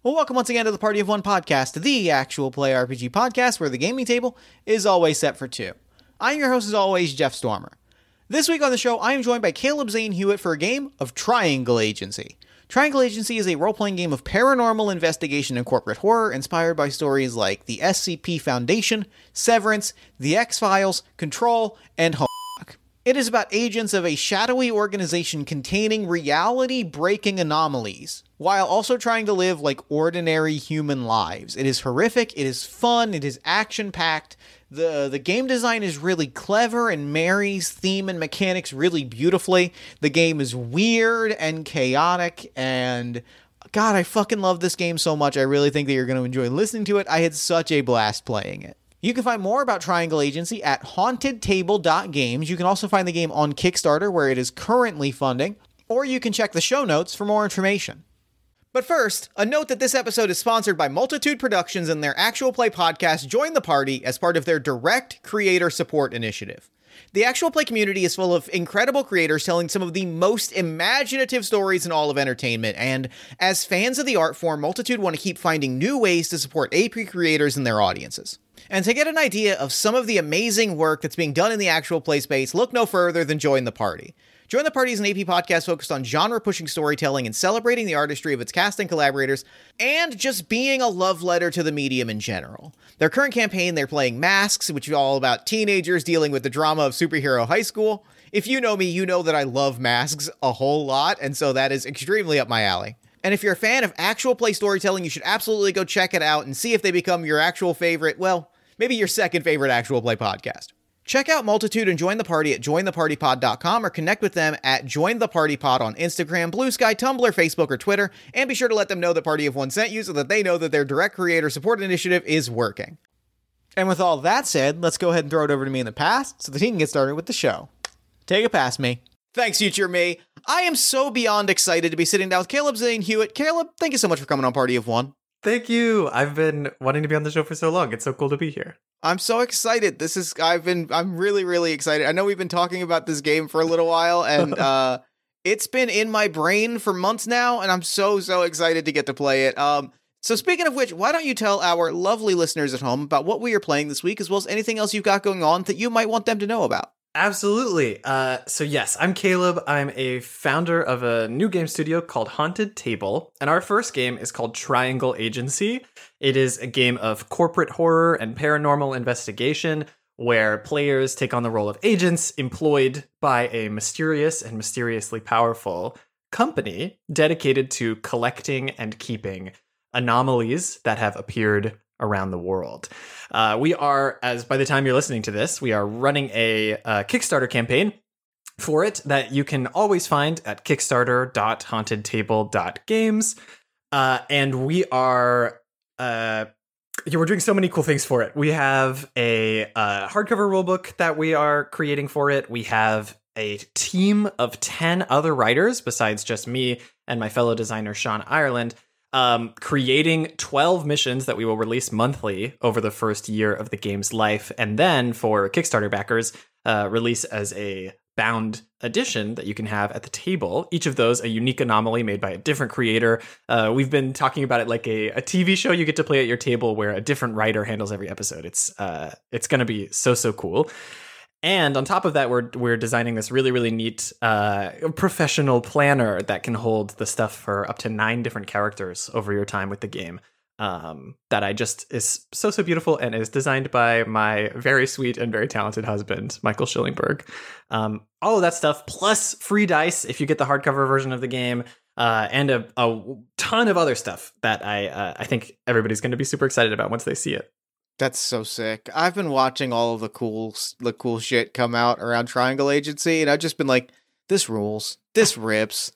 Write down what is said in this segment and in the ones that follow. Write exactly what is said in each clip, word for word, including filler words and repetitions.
Well, welcome once again to the Party of One podcast, the actual play R P G podcast where the gaming table is always set for two. I'm your host, as always, Jeff Stormer. This week on the show, I am joined by Caleb Zane Hewitt for a game of Triangle Agency. Triangle Agency is a role-playing game of paranormal investigation and corporate horror inspired by stories like the S C P Foundation, Severance, The X-Files, Control, and Homework. It is about agents of a shadowy organization containing reality-breaking anomalies, while also trying to live like ordinary human lives. It is horrific, it is fun, it is action-packed. The the game design is really clever and marries theme and mechanics really beautifully. The game is weird and chaotic, and God, I fucking love this game so much. I really think that you're going to enjoy listening to it. I had such a blast playing it. You can find more about Triangle Agency at haunted table dot games. You can also find the game on Kickstarter, where it is currently funding, or you can check the show notes for more information. But first, a note that this episode is sponsored by Multitude Productions and their actual play podcast, Join the Party, as part of their direct creator support initiative. The actual play community is full of incredible creators telling some of the most imaginative stories in all of entertainment, and as fans of the art form, Multitude want to keep finding new ways to support A P creators and their audiences. And to get an idea of some of the amazing work that's being done in the actual play space, look no further than Join the Party. Join the Party is an A P podcast focused on genre-pushing storytelling and celebrating the artistry of its cast and collaborators, and just being a love letter to the medium in general. Their current campaign, they're playing Masks, which is all about teenagers dealing with the drama of superhero high school. If you know me, you know that I love Masks a whole lot, and so that is extremely up my alley. And if you're a fan of actual play storytelling, you should absolutely go check it out and see if they become your actual favorite, well, maybe your second favorite actual play podcast. Check out Multitude and join the party at join the party pod dot com or connect with them at join the party pod on Instagram, Blue Sky, Tumblr, Facebook, or Twitter, and be sure to let them know that Party of One sent you so that they know that their direct creator support initiative is working. And with all that said, let's go ahead and throw it over to me in the past so the team can get started with the show. Take it past me. Thanks, future me. I am so beyond excited to be sitting down with Caleb Zane Hewitt. Caleb, thank you so much for coming on Party of One. Thank you. I've been wanting to be on the show for so long. It's so cool to be here. I'm so excited. This is, I've been, I'm really, really excited. I know we've been talking about this game for a little while, and uh, it's been in my brain for months now, and I'm so, so excited to get to play it. Um, so speaking of which, why don't you tell our lovely listeners at home about what we are playing this week, as well as anything else you've got going on that you might want them to know about? Absolutely. Uh, so yes, I'm Caleb. I'm a founder of a new game studio called Haunted Table, and our first game is called Triangle Agency. It is a game of corporate horror and paranormal investigation where players take on the role of agents employed by a mysterious and mysteriously powerful company dedicated to collecting and keeping anomalies that have appeared around the world. Uh, we are, as by the time you're listening to this, we are running a uh, Kickstarter campaign for it that you can always find at kickstarter dot haunted table dot games. Uh, and we are, uh, yeah, we're doing so many cool things for it. We have a uh, hardcover rulebook that we are creating for it. We have a team of ten other writers besides just me and my fellow designer, Sean Ireland, Um, creating twelve missions that we will release monthly over the first year of the game's life, and then for Kickstarter backers, uh, release as a bound edition that you can have at the table. Each of those a unique anomaly made by a different creator. Uh, we've been talking about it like a, a T V show you get to play at your table where a different writer handles every episode. It's uh, it's going to be so, so cool. And on top of that, we're we're designing this really, really neat uh, professional planner that can hold the stuff for up to nine different characters over your time with the game. Um, that I just is so, so beautiful and is designed by my very sweet and very talented husband, Michael Schillingberg. Um, all of that stuff, plus free dice if you get the hardcover version of the game, uh, and a, a ton of other stuff that I uh, I think everybody's going to be super excited about once they see it. That's so sick. I've been watching all of the cool, the cool shit come out around Triangle Agency, and I've just been like, this rules. This rips.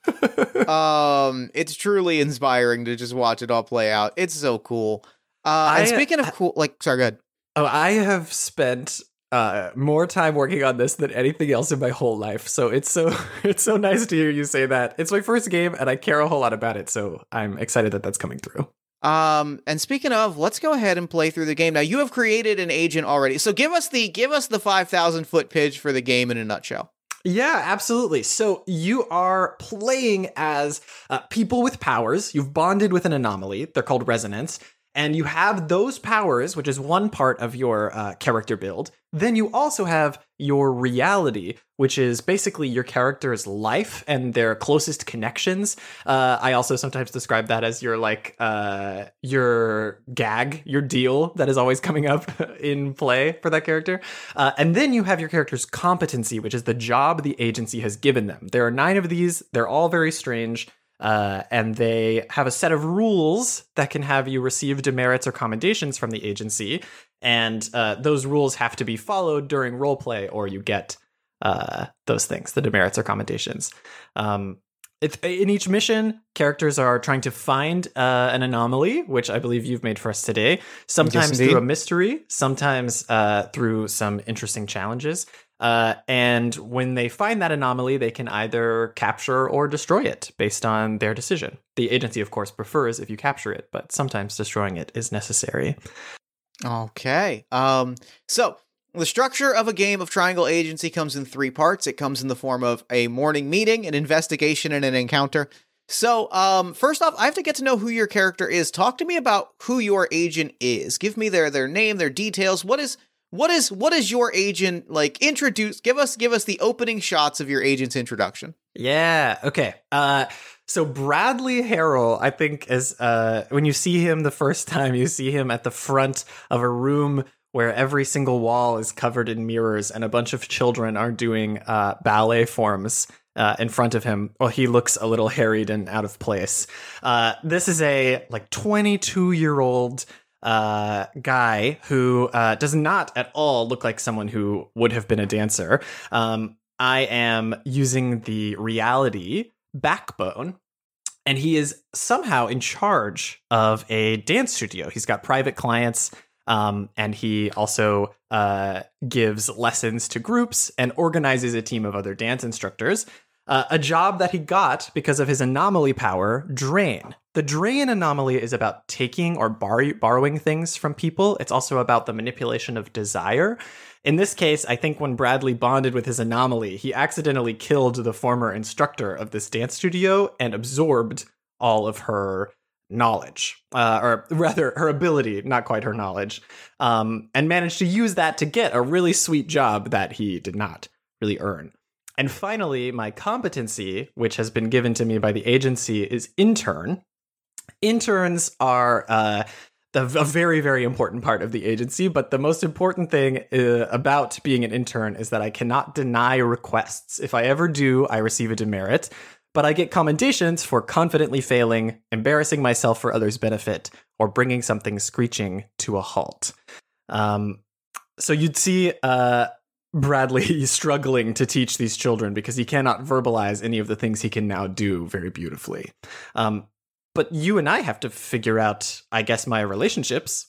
um, it's truly inspiring to just watch it all play out. It's so cool. Uh, and I, speaking of cool, like, sorry, go ahead. Oh, I have spent uh, more time working on this than anything else in my whole life. So it's so it's so nice to hear you say that. It's my first game, and I care a whole lot about it. So I'm excited that that's coming through. Um, and speaking of, let's go ahead and play through the game. Now, you have created an agent already. So give us the give us the five thousand foot pitch for the game in a nutshell. Yeah, absolutely. So you are playing as uh, people with powers. You've bonded with an anomaly. They're called resonance. And you have those powers, which is one part of your uh, character build. Then you also have your reality, which is basically your character's life and their closest connections. Uh, I also sometimes describe that as your like uh, your gag, your deal that is always coming up in play for that character. Uh, and then you have your character's competency, which is the job the agency has given them. There are nine of these. They're all very strange. Uh, and they have a set of rules that can have you receive demerits or commendations from the agency. And uh, those rules have to be followed during roleplay, or you get uh, those things, the demerits or commendations. Um, it, in each mission, characters are trying to find uh, an anomaly, which I believe you've made for us today, sometimes Yes, through a mystery, sometimes uh, through some interesting challenges. Uh, and when they find that anomaly, they can either capture or destroy it based on their decision. The agency, of course, prefers if you capture it, but sometimes destroying it is necessary. Okay. Um, so the structure of a game of Triangle Agency comes in three parts. It comes in the form of a morning meeting, an investigation, and an encounter. So, um, first off, I have to get to know who your character is. Talk to me about who your agent is. Give me their their name, their details. What is what is what is your agent like? Introduce. Give us give us the opening shots of your agent's introduction. Yeah. Okay. Uh, so Bradley Harrell, I think, is uh, when you see him the first time, you see him at the front of a room where every single wall is covered in mirrors, and a bunch of children are doing uh, ballet forms uh, in front of him. Well, he looks a little harried and out of place. Uh, this is a like twenty-two year old uh, guy who uh, does not at all look like someone who would have been a dancer. Um, I am using the reality backbone, and he is somehow in charge of a dance studio. He's got private clients, um, and he also uh, gives lessons to groups and organizes a team of other dance instructors. Uh, a job that he got because of his anomaly power, Drain. The Drain anomaly is about taking or bar- borrowing things from people. It's also about the manipulation of desire. In this case, I think when Bradley bonded with his anomaly, he accidentally killed the former instructor of this dance studio and absorbed all of her knowledge, uh, or rather her ability, not quite her knowledge, um, and managed to use that to get a really sweet job that he did not really earn. And finally, my competency, which has been given to me by the agency, is intern. Interns are uh, the, a very, very important part of the agency, but the most important thing uh, about being an intern is that I cannot deny requests. If I ever do, I receive a demerit, but I get commendations for confidently failing, embarrassing myself for others' benefit, or bringing something screeching to a halt. Um, so you'd see... Uh, Bradley struggling to teach these children because he cannot verbalize any of the things he can now do very beautifully. Um, but you and I have to figure out, I guess, my relationships.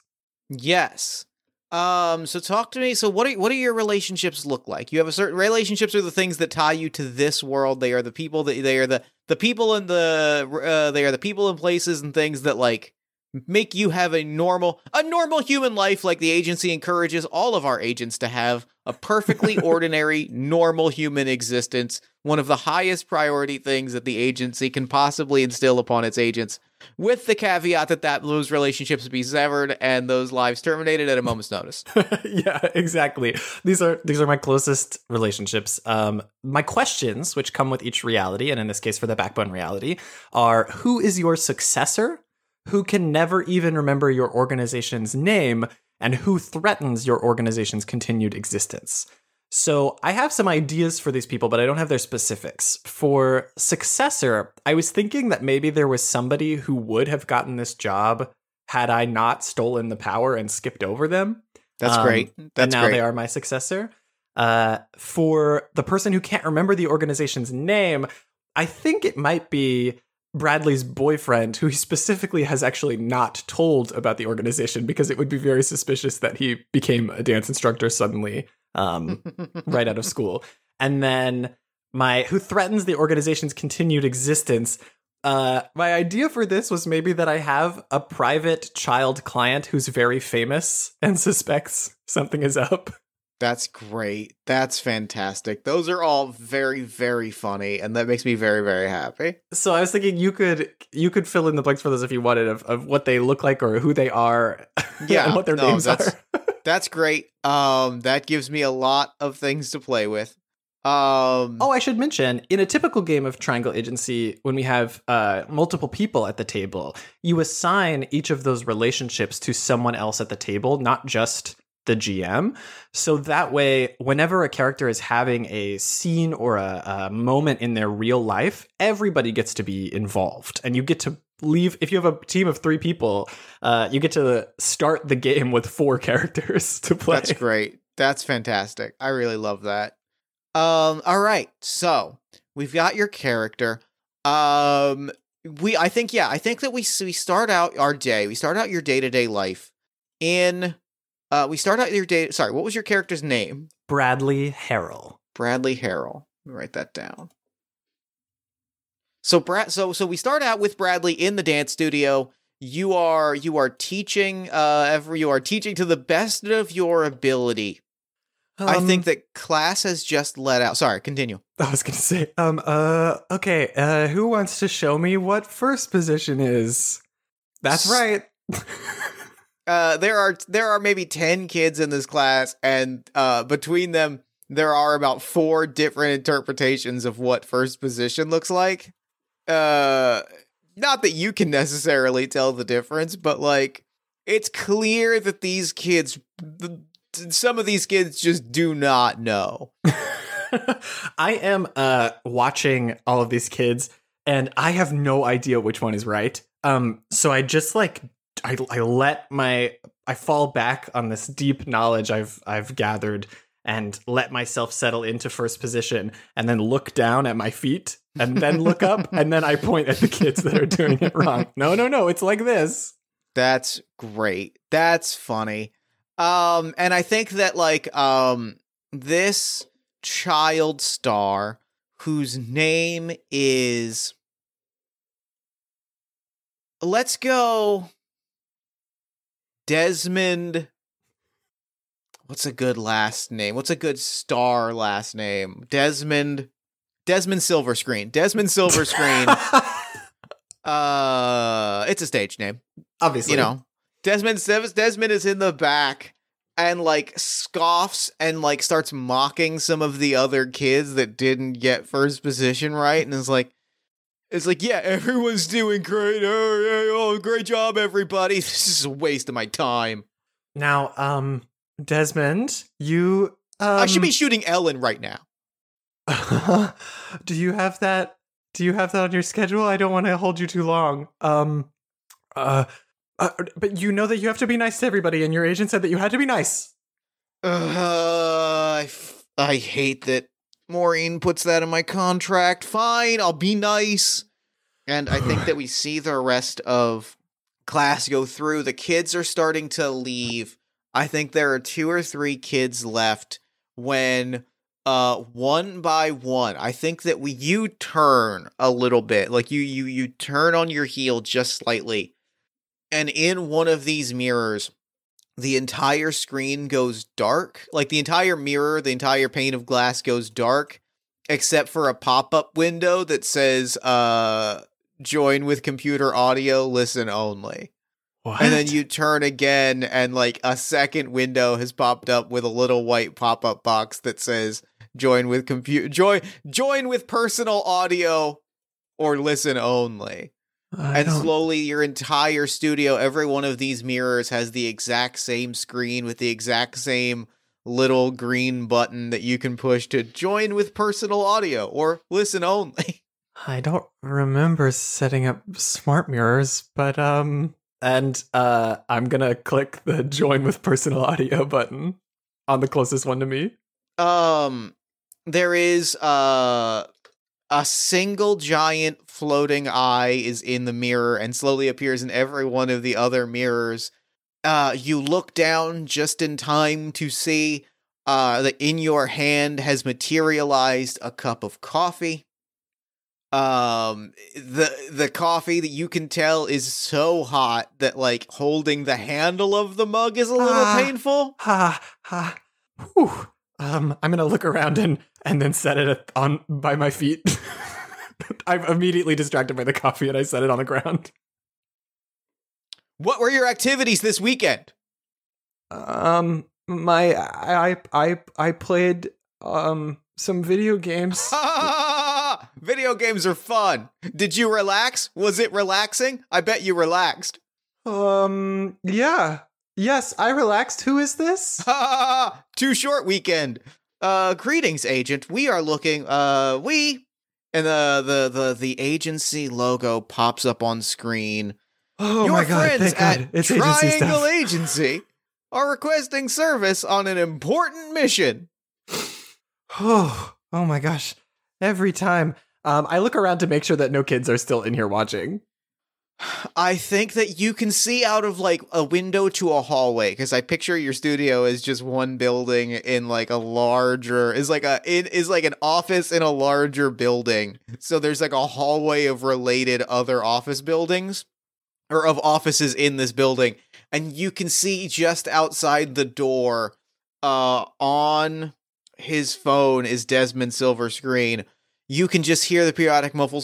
Yes. Um, so talk to me. So what are, what do your relationships look like? You have a certain relationships are the things that tie you to this world. They are the people that they are the, the people in the, uh, they are the people and places and things that like make you have a normal, a normal human life. Like the agency encourages all of our agents to have a perfectly ordinary, normal human existence. One of the highest priority things that the agency can possibly instill upon its agents, with the caveat that, that those relationships be severed and those lives terminated at a moment's notice. Yeah, exactly. These are these are my closest relationships. Um, my questions, which come with each reality, and in this case for the backbone reality, are: who is your successor? Who can never even remember your organization's name? And who threatens your organization's continued existence? So I have some ideas for these people, but I don't have their specifics. For successor, I was thinking that maybe there was somebody who would have gotten this job had I not stolen the power and skipped over them. That's um, great. That's and now great. They are my successor. Uh, for the person who can't remember the organization's name, I think it might be Bradley's boyfriend, who he specifically has actually not told about the organization because it would be very suspicious that he became a dance instructor suddenly, um, right out of school. And then my, who threatens the organization's continued existence. Uh, my idea for this was maybe that I have a private child client who's very famous and suspects something is up. That's great. That's fantastic. Those are all very, very funny, and that makes me very, very happy. So I was thinking you could you could fill in the blanks for those if you wanted of, of what they look like or who they are, Yeah, and what their no, names that's, are. That's great. Um, that gives me a lot of things to play with. Um, Oh, I should mention, in a typical game of Triangle Agency, when we have uh, multiple people at the table, you assign each of those relationships to someone else at the table, not just the G M. So that way, whenever a character is having a scene or a, a moment in their real life, everybody gets to be involved. And you get to leave, if you have a team of three people, uh, you get to start the game with four characters to play. That's great. That's fantastic. I really love that. Um, all right. So we've got your character. Um, we, I think, yeah, I think that we, we start out our day. We start out your day-to-day life in, uh, we start out your day. Sorry, what was your character's name? Bradley Harrell. Bradley Harrell. Let me write that down. So Brad, so so we start out with Bradley in the dance studio. You are you are teaching uh every you are teaching to the best of your ability. Um, I think that class has just let out. Sorry, continue. I was gonna say, um, uh, okay, uh, who wants to show me what first position is? That's right. uh, there are there are maybe ten kids in this class, and uh, between them, there are about four different interpretations of what first position looks like. Uh, not that you can necessarily tell the difference, but like it's clear that these kids, some of these kids just do not know. I am uh watching all of these kids, and I have no idea which one is right. Um, so I just like I I let my I fall back on this deep knowledge I've I've gathered and let myself settle into first position, and then look down at my feet, and then look up, and then I point at the kids that are doing it wrong. No, no, no, it's like this. That's great. That's funny. Um, and I think that like um this child star whose name is, let's go Desmond. What's a good last name? What's a good star last name? Desmond. Desmond Silverscreen. Desmond Silverscreen. uh, it's a stage name, obviously. You know, Desmond. Desmond is in the back and like scoffs and like starts mocking some of the other kids that didn't get first position right, and is like, it's like, yeah, everyone's doing great. Oh, yeah, oh, great job, everybody. This is a waste of my time. Now, um. Desmond, you... Um, I should be shooting Ellen right now. Do you have that? Do you have that on your schedule? I don't want to hold you too long. Um, uh, uh, but you know that you have to be nice to everybody, and your agent said that you had to be nice. Uh, I, f- I hate that Maureen puts that in my contract. Fine, I'll be nice. And I think that we see the rest of class go through. The kids are starting to leave. I think there are two or three kids left when, uh, one by one, I think that we, you turn a little bit, like you, you, you turn on your heel just slightly. And in one of these mirrors, the entire screen goes dark. Like the entire mirror, the entire pane of glass goes dark, except for a pop-up window that says, uh, join with computer audio, listen only. What? And then you turn again, and like a second window has popped up with a little white pop-up box that says "Join with computer, join, join with personal audio, or listen only." I and don't... slowly, your entire studio, every one of these mirrors has the exact same screen with the exact same little green button that you can push to join with personal audio or listen only. I don't remember setting up smart mirrors, but um. And uh, I'm going to click the join with personal audio button on the closest one to me. Um, there is uh, a single giant floating eye is in the mirror and slowly appears in every one of the other mirrors. Uh, you look down just in time to see uh, that in your hand has materialized a cup of coffee. Um, the, the coffee that you can tell is so hot that like holding the handle of the mug is a little ah, painful. Ha, ha, whew. Um, I'm gonna look around and and then set it on by my feet. I'm immediately distracted by the coffee, and I set it on the ground. What were your activities this weekend? Um, my I I I played um some video games. Video games are fun. Did you relax? Was it relaxing? I bet you relaxed. Um, yeah. Yes, I relaxed. Who is this? Too short weekend. Uh, greetings, agent. We are looking, uh, we, and the, the, the, the agency logo pops up on screen. Oh Your my god, friends thank god. at It's agency Triangle stuff. Agency are requesting service on an important mission. Oh, oh my gosh. Every time. Um, I look around to make sure that no kids are still in here watching. I think that you can see out of like a window to a hallway, because I picture your studio as just one building in like a larger is like a it is like an office in a larger building. So there's like a hallway of related other office buildings or of offices in this building, and you can see just outside the door uh on his phone is Desmond Silver's screen. You can just hear the periodic muffles.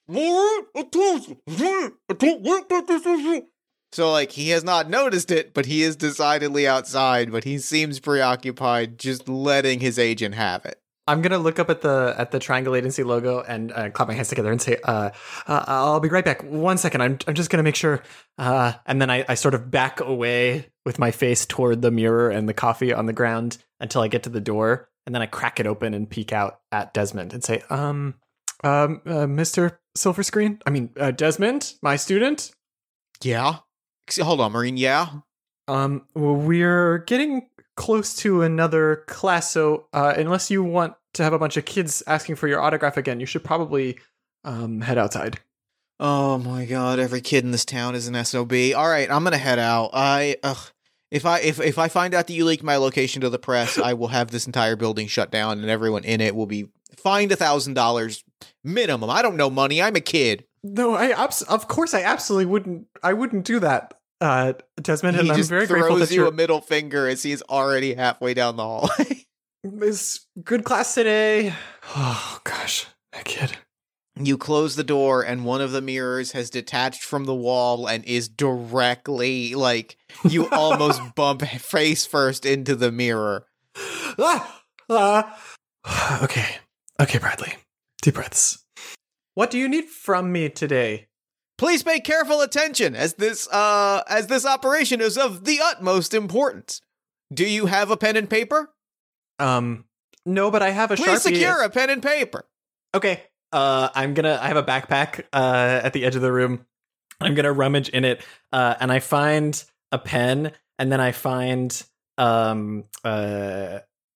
So, like, he has not noticed it, but he is decidedly outside, but he seems preoccupied just letting his agent have it. I'm gonna look up at the at the Triangle Agency logo and uh, clap my hands together and say, uh, uh, "I'll be right back. One second. I'm I'm just gonna make sure." Uh, and then I, I sort of back away with my face toward the mirror and the coffee on the ground until I get to the door, and then I crack it open and peek out at Desmond and say, "Um, um, uh, Mister Silver Screen. I mean, uh, Desmond, my student. Yeah? Hold on, Marine, yeah? Um, we're getting close to another class, so uh, unless you want to have a bunch of kids asking for your autograph again, you should probably um, head outside." Oh my god, every kid in this town is an S O B. Alright, I'm gonna head out. I, ugh. If I if if I find out that you leaked my location to the press, I will have this entire building shut down and everyone in it will be fined a thousand dollars minimum. I don't know money. I'm a kid. No, I abs- of course I absolutely wouldn't. I wouldn't do that, uh, Desmond. He And I'm just very grateful throws that you you're. a middle finger as he's already halfway down the hallway. It's good class today. Oh gosh, that kid. You close the door, and one of the mirrors has detached from the wall and is directly, like, you almost bump face first into the mirror. Ah, ah. Okay, okay, Bradley. Deep breaths. What do you need from me today? Please pay careful attention, as this, uh, as this operation is of the utmost importance. Do you have a pen and paper? Um, no, but I have a Please Sharpie. secure a pen and paper. Okay. Uh, I'm gonna. I have a backpack uh, at the edge of the room. I'm gonna rummage in it, uh, and I find a pen, and then I find um uh,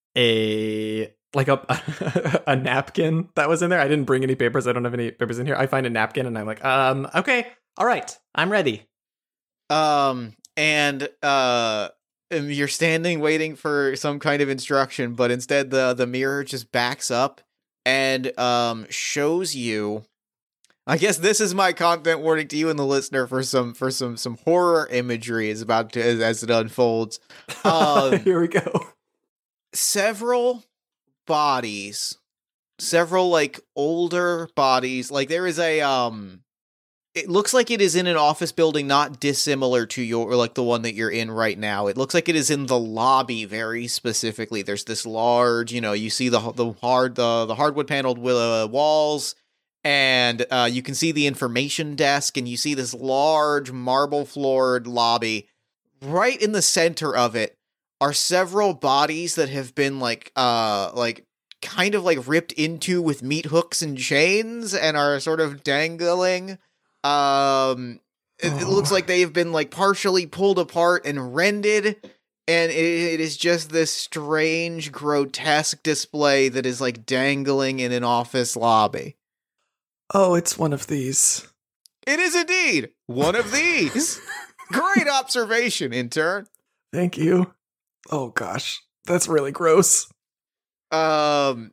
a like a a napkin that was in there. I didn't bring any papers. I don't have any papers in here. I find a napkin, and I'm like, um, okay, all right, I'm ready. Um, and uh, you're standing waiting for some kind of instruction, but instead the the mirror just backs up and um shows you. I guess this is my content warning to you and the listener for some for some some horror imagery is about to as, as it unfolds. Um, Here we go. Several bodies, several like older bodies. Like there is a um. It looks like it is in an office building not dissimilar to your, or like the one that you're in right now. It looks like it is in the lobby very specifically. There's this large, you know, you see the the hard the the hardwood paneled uh, walls, and uh, you can see the information desk, and you see this large marble floored lobby. Right in the center of it are several bodies that have been like uh like kind of like ripped into with meat hooks and chains and are sort of dangling. Um, it, Oh. it looks like they've been like partially pulled apart and rended, and it, it is just this strange, grotesque display that is like dangling in an office lobby. Oh, it's one of these. It is indeed one of these. Great observation, intern. Thank you. Oh gosh, that's really gross. Um,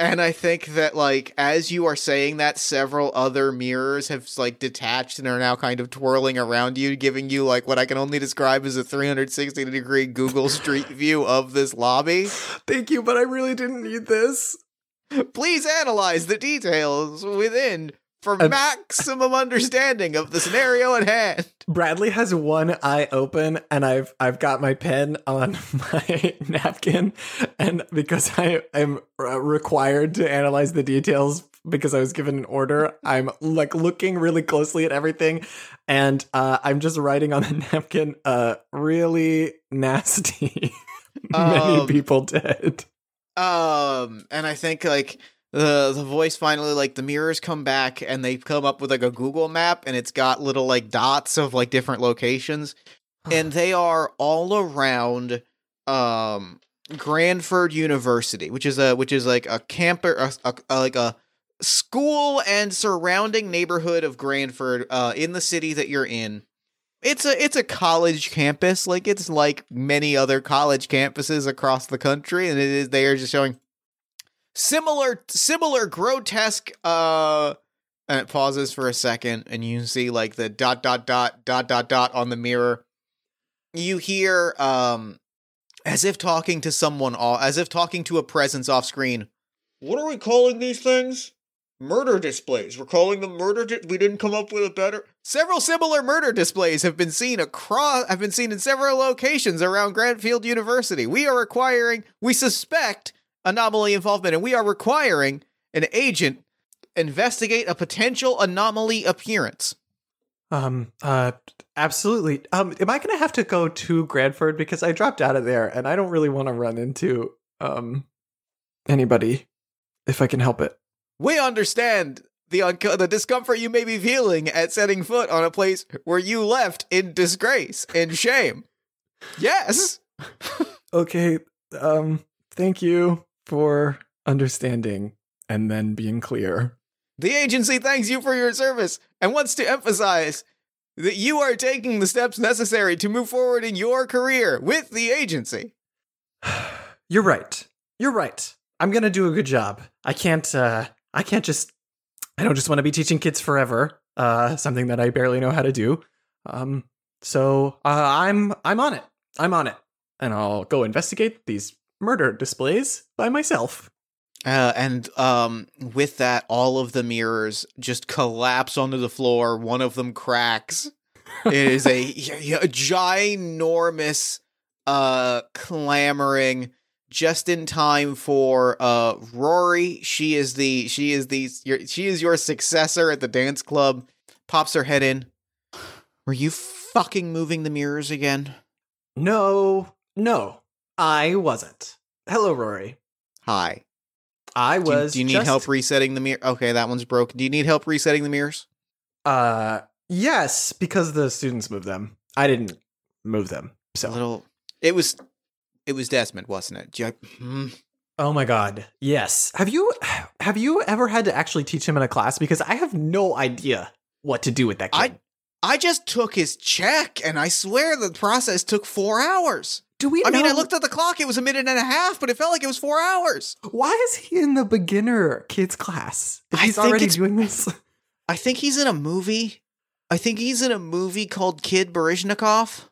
And I think that, like, as you are saying that, several other mirrors have, like, detached and are now kind of twirling around you, giving you, like, what I can only describe as a three hundred sixty degree Google Street View of this lobby. Thank you, but I really didn't need this. Please analyze the details within for Uh, maximum understanding of the scenario at hand. Bradley has one eye open, and I've I've got my pen on my napkin, and because I am uh, required to analyze the details because I was given an order, I'm like looking really closely at everything, and uh, I'm just writing on the napkin, uh, really nasty, many Um, people dead. Um, and I think, like, the the voice finally, like, the mirrors come back and they come up with, like, a Google map, and it's got little, like, dots of, like, different locations, and they are all around um Granford University, which is a which is like a camper a, a, a- like a school and surrounding neighborhood of Granford uh in the city that you're in. It's a it's a college campus, like it's like many other college campuses across the country, and it is they are just showing similar similar grotesque uh and it pauses for a second and you see like the dot dot dot dot dot dot on the mirror. You hear um as if talking to someone off, as if talking to a presence off screen. What are we calling these things? Murder displays. We're calling them murder. Di- we didn't come up with a better. Several similar murder displays have been seen across. Have been seen in several locations around Grantfield University. We are requiring. We suspect anomaly involvement, and we are requiring an agent investigate a potential anomaly appearance. Um, uh, absolutely. Um, am I going to have to go to Granford because I dropped out of there and I don't really want to run into, um, anybody if I can help it. We understand the un- the discomfort you may be feeling at setting foot on a place where you left in disgrace and shame. Yes. Okay. Um, thank you for understanding and then being clear. The agency thanks you for your service and wants to emphasize that you are taking the steps necessary to move forward in your career with the agency. You're right. You're right. I'm going to do a good job. I can't, uh, I can't just, I don't just want to be teaching kids forever, uh, something that I barely know how to do. Um, so, uh, I'm, I'm on it. I'm on it. And I'll go investigate these murder displays by myself. Uh, and um, with that, all of the mirrors just collapse onto the floor. One of them cracks. It is a, a ginormous uh, clamoring just in time for uh, Rory. She is the she is the your, she is your successor at the dance club. Pops her head in. Were you fucking moving the mirrors again? No, no, I wasn't. Hello, Rory. Hi. I Do you, was. do you need just, help resetting the mirror? Okay, that one's broken. Do you need help resetting the mirrors? Uh, yes, because the students moved them. I didn't move them. So A little. It was. It was Desmond, wasn't it? Do you, hmm. Oh my god. Yes. Have you have you ever had to actually teach him in a class? Because I have no idea what to do with that kid. I I just took his check, and I swear the process took four hours. do we I mean, I know- looked at the clock; it was a minute and a half, but it felt like it was four hours. Why is he in the beginner kids class? If I he's think already it's- doing this. I think he's in a movie. I think he's in a movie called Kid Baryshnikov.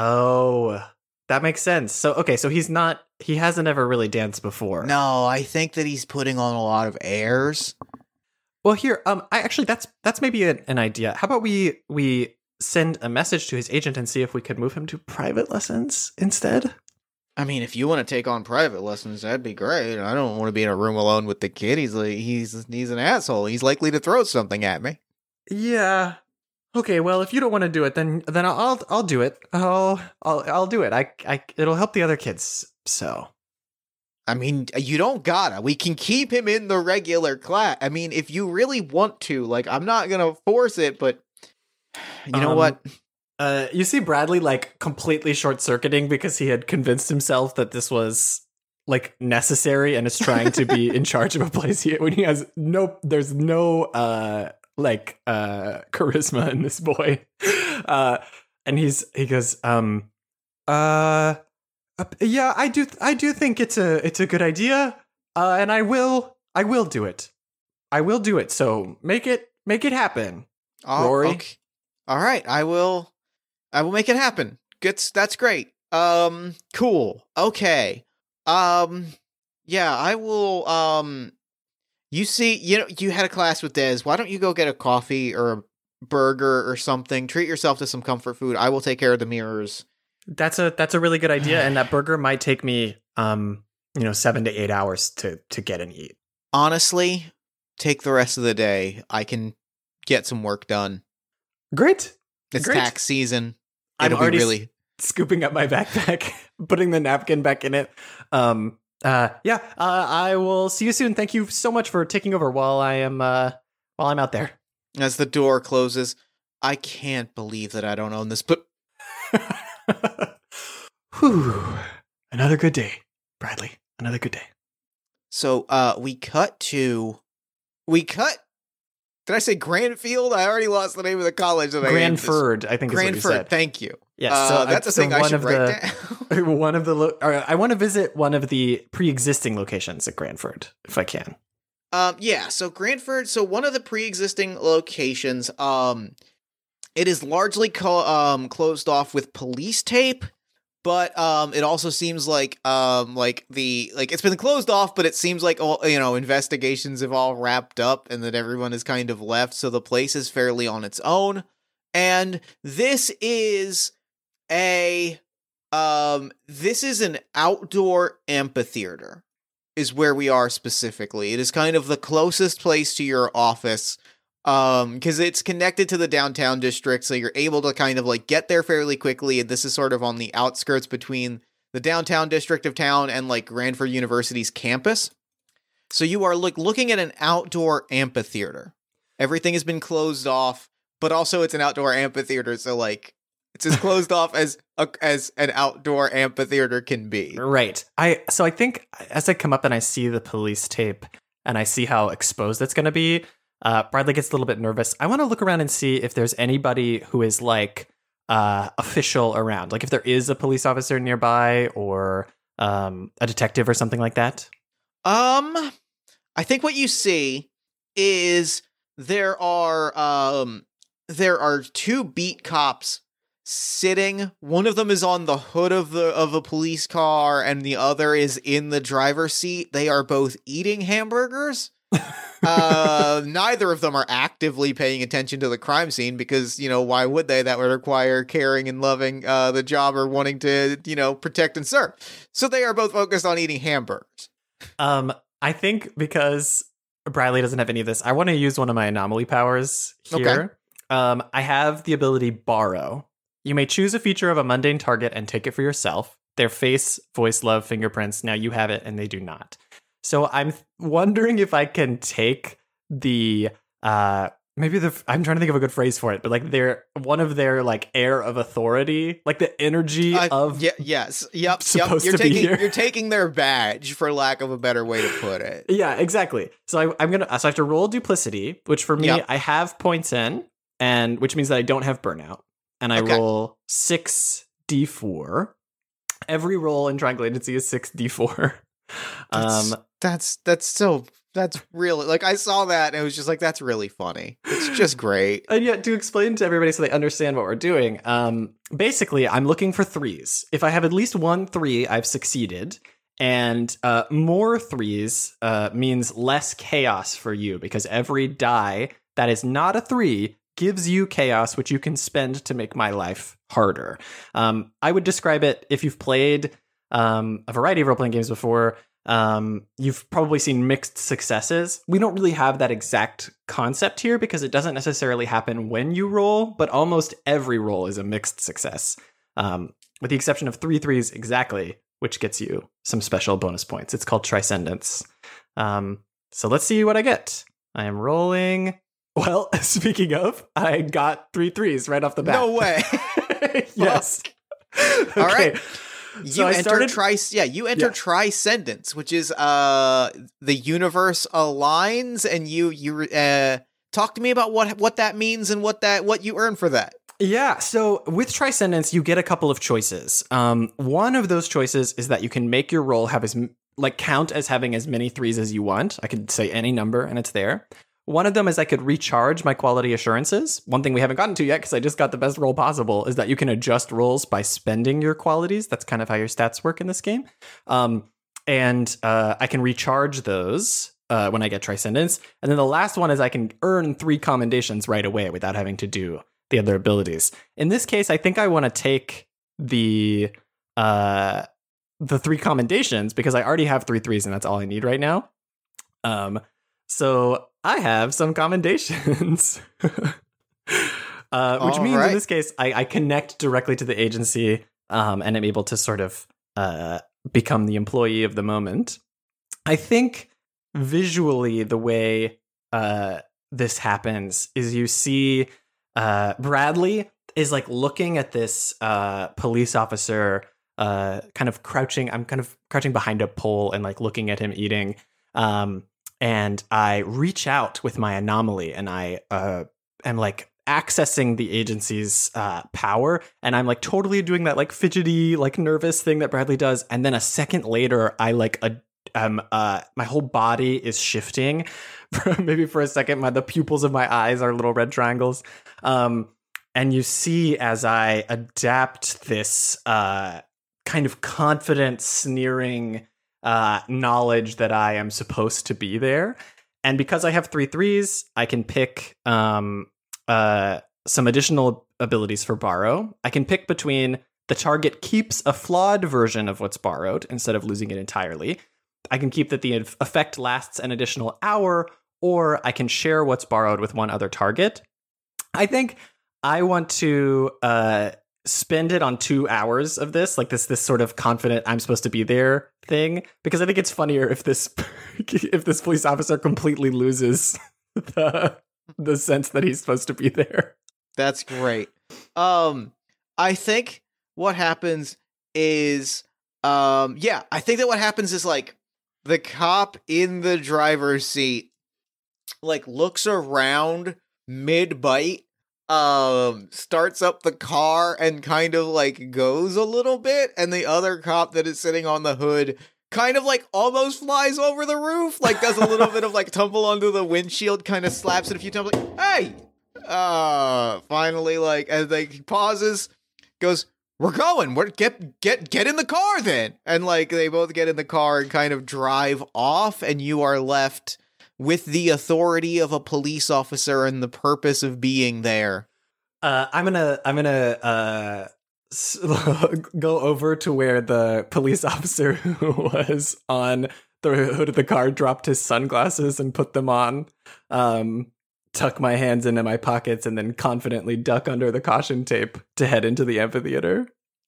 Oh, that makes sense. So okay, so he's not he hasn't ever really danced before. No, I think that he's putting on a lot of airs. Well, here, um, I actually that's that's maybe an, an idea. How about we we send a message to his agent and see if we could move him to private lessons instead? I mean, if you want to take on private lessons, that'd be great. I don't want to be in a room alone with the kid. He's like, he's he's an asshole. He's likely to throw something at me. Yeah. Okay. Well, if you don't want to do it, then then I'll I'll do it. I'll I'll I'll do it. I I it'll help the other kids. So. I mean, you don't gotta. We can keep him in the regular class. I mean, if you really want to, like, I'm not gonna force it, but you know Um, what? Uh, you see Bradley like completely short circuiting because he had convinced himself that this was like necessary and is trying to be in charge of a place he, when he has no, there's no uh like uh charisma in this boy, uh, and he's he goes um uh uh, yeah I do I do think it's a it's a good idea, uh, and I will I will do it. I will do it. So make it make it happen. Oh, Rory. okay. All right, I will. I will make it happen. Good. That's great. Um, cool. Okay. Um, yeah, I will. Um, you see, you know, you had a class with Des. Why don't you go get a coffee or a burger or something? Treat yourself to some comfort food. I will take care of the mirrors. That's a that's a really good idea, and that burger might take me, um, you know, seven to eight hours to to get and eat. Honestly, take the rest of the day. I can get some work done. Great. It's Great. tax season. I'm It'll be already really. s- scooping up my backpack, putting the napkin back in it. Um. Uh. Yeah. Uh. I will see you soon. Thank you so much for taking over while I am uh while I'm out there. As the door closes, I can't believe that I don't own this, but Whew. Another good day, Bradley. Another good day. so uh we cut to we cut did I say Grandfield? I already lost the name of the college that I Granford, I think is what you Grandford, said. thank you. Yes, Uh, so that's I- a so thing I one should of write the- down. One of the lo- or I want to visit one of the pre-existing locations at Granford, if I can. Um, yeah, so Grandford, so one of the pre-existing locations, um, it is largely co- um, closed off with police tape, but um, it also seems like um, like the like it's been closed off, but it seems like all you know investigations have all wrapped up and that everyone is kind of left, so the place is fairly on its own. And this is a um, this is an outdoor amphitheater. Is where we are specifically. It is kind of the closest place to your office, um, because it's connected to the downtown district, so you're able to kind of like get there fairly quickly. And this is sort of on the outskirts between the downtown district of town and like Granford University's campus. So you are like looking at an outdoor amphitheater. Everything has been closed off, but also it's an outdoor amphitheater, so like it's as closed off as a, as an outdoor amphitheater can be. Right. I so I think as I come up and I see the police tape and I see how exposed it's going to be, uh, Bradley gets a little bit nervous. I want to look around and see if there's anybody who is like uh, official around, like if there is a police officer nearby or um, a detective or something like that. Um, I think what you see is there are um there are two beat cops sitting. One of them is on the hood of the of a police car, and the other is in the driver's seat. They are both eating hamburgers. uh, neither of them are actively paying attention to the crime scene because, you know, why would they? That would require caring and loving uh, the job or wanting to, you know, protect and serve. So they are both focused on eating hamburgers. Um, I think because Bradley doesn't have any of this, I want to use one of my anomaly powers here. Okay. Um, I have the ability Borrow. You may choose a feature of a mundane target and take it for yourself. Their face, voice, love, fingerprints. Now you have it and they do not. So I'm wondering if I can take the uh maybe the I'm trying to think of a good phrase for it, but like they're one of their like air of authority, like the energy Uh, of yeah, yes, yep, yep. supposed You're to be taking here. you're taking their badge, for lack of a better way to put it. Yeah, exactly. So I, I'm gonna so I have to roll duplicity, which for me Yep. I have points in, and which means that I don't have burnout, and I Okay. roll six d four. Every roll in Triangle Agency is six d four. That's, Um, that's that's so that's really like I saw that and it was just like that's really funny. It's just great. and yet to explain to everybody so they understand what we're doing, um, basically I'm looking for threes. If I have at least one three, I've succeeded. And uh, more threes uh, means less chaos for you because every die that is not a three gives you chaos, which you can spend to make my life harder. Um, I would describe it, if you've played um, a variety of role-playing games before, um, you've probably seen mixed successes. We don't really have that exact concept here because it doesn't necessarily happen when you roll, but almost every roll is a mixed success, um, with the exception of three threes exactly, which gets you some special bonus points. It's called Triscendence. Um, so let's see what I get. I am rolling. Well, speaking of, I got three threes right off the bat. No way. Yes. All right. Okay. You So I enter started- tri yeah, you enter Yeah. Triscendence, which is uh the universe aligns, and you you uh talk to me about what what that means and what that what you earn for that. Yeah, so with Triscendence, you get a couple of choices. Um, one of those choices is that you can make your roll have as m- like count as having as many threes as you want. I could say any number and it's there. One of them is I could recharge my quality assurances. One thing we haven't gotten to yet, because I just got the best roll possible, is that you can adjust rolls by spending your qualities. That's kind of how your stats work in this game. Um, and uh, I can recharge those uh, when I get Transcendence. And then the last one is I can earn three commendations right away without having to do the other abilities. In this case, I think I want to take the uh, the three commendations because I already have three threes and that's all I need right now. Um, so I have some commendations, uh, which All means right. in this case, I, I connect directly to the agency um, and I'm able to sort of uh, become the employee of the moment. I think visually the way uh, this happens is you see uh, Bradley is like looking at this uh, police officer uh, kind of crouching. I'm kind of crouching behind a pole and like looking at him eating. Um, And I reach out with my anomaly and I uh, am like accessing the agency's uh, power. And I'm like totally doing that like fidgety, like nervous thing that Bradley does. And then a second later, I like a, um, uh, my whole body is shifting. Maybe for a second, my the pupils of my eyes are little red triangles. Um, and you see as I adapt this uh, kind of confident, sneering uh knowledge that I am supposed to be there. And because I have three threes, I can pick um uh some additional abilities for borrow. I can pick between the target keeps a flawed version of what's borrowed instead of losing it entirely. I can keep that the effect lasts an additional hour, or I can share what's borrowed with one other target. I think I want to uh spend it on two hours of this, like this this sort of confident I'm supposed to be there thing, because I think it's funnier if this if this police officer completely loses the the sense that he's supposed to be there. That's great. Um, I think what happens is, um, yeah, I think that what happens is like the cop in the driver's seat, like looks around mid bite, um, starts up the car and kind of like goes a little bit, and the other cop that is sitting on the hood kind of like almost flies over the roof, like does a little bit of like tumble onto the windshield, kind of slaps it a few times, like, hey! Uh, finally, like, as they pauses, goes, we're going, we're, get, get, get in the car then! And like, they both get in the car and kind of drive off, and you are left with the authority of a police officer and the purpose of being there. Uh, I'm gonna, I'm gonna, uh, s- go over to where the police officer who was on the hood of the car dropped his sunglasses and put them on, um, tuck my hands into my pockets, and then confidently duck under the caution tape to head into the amphitheater.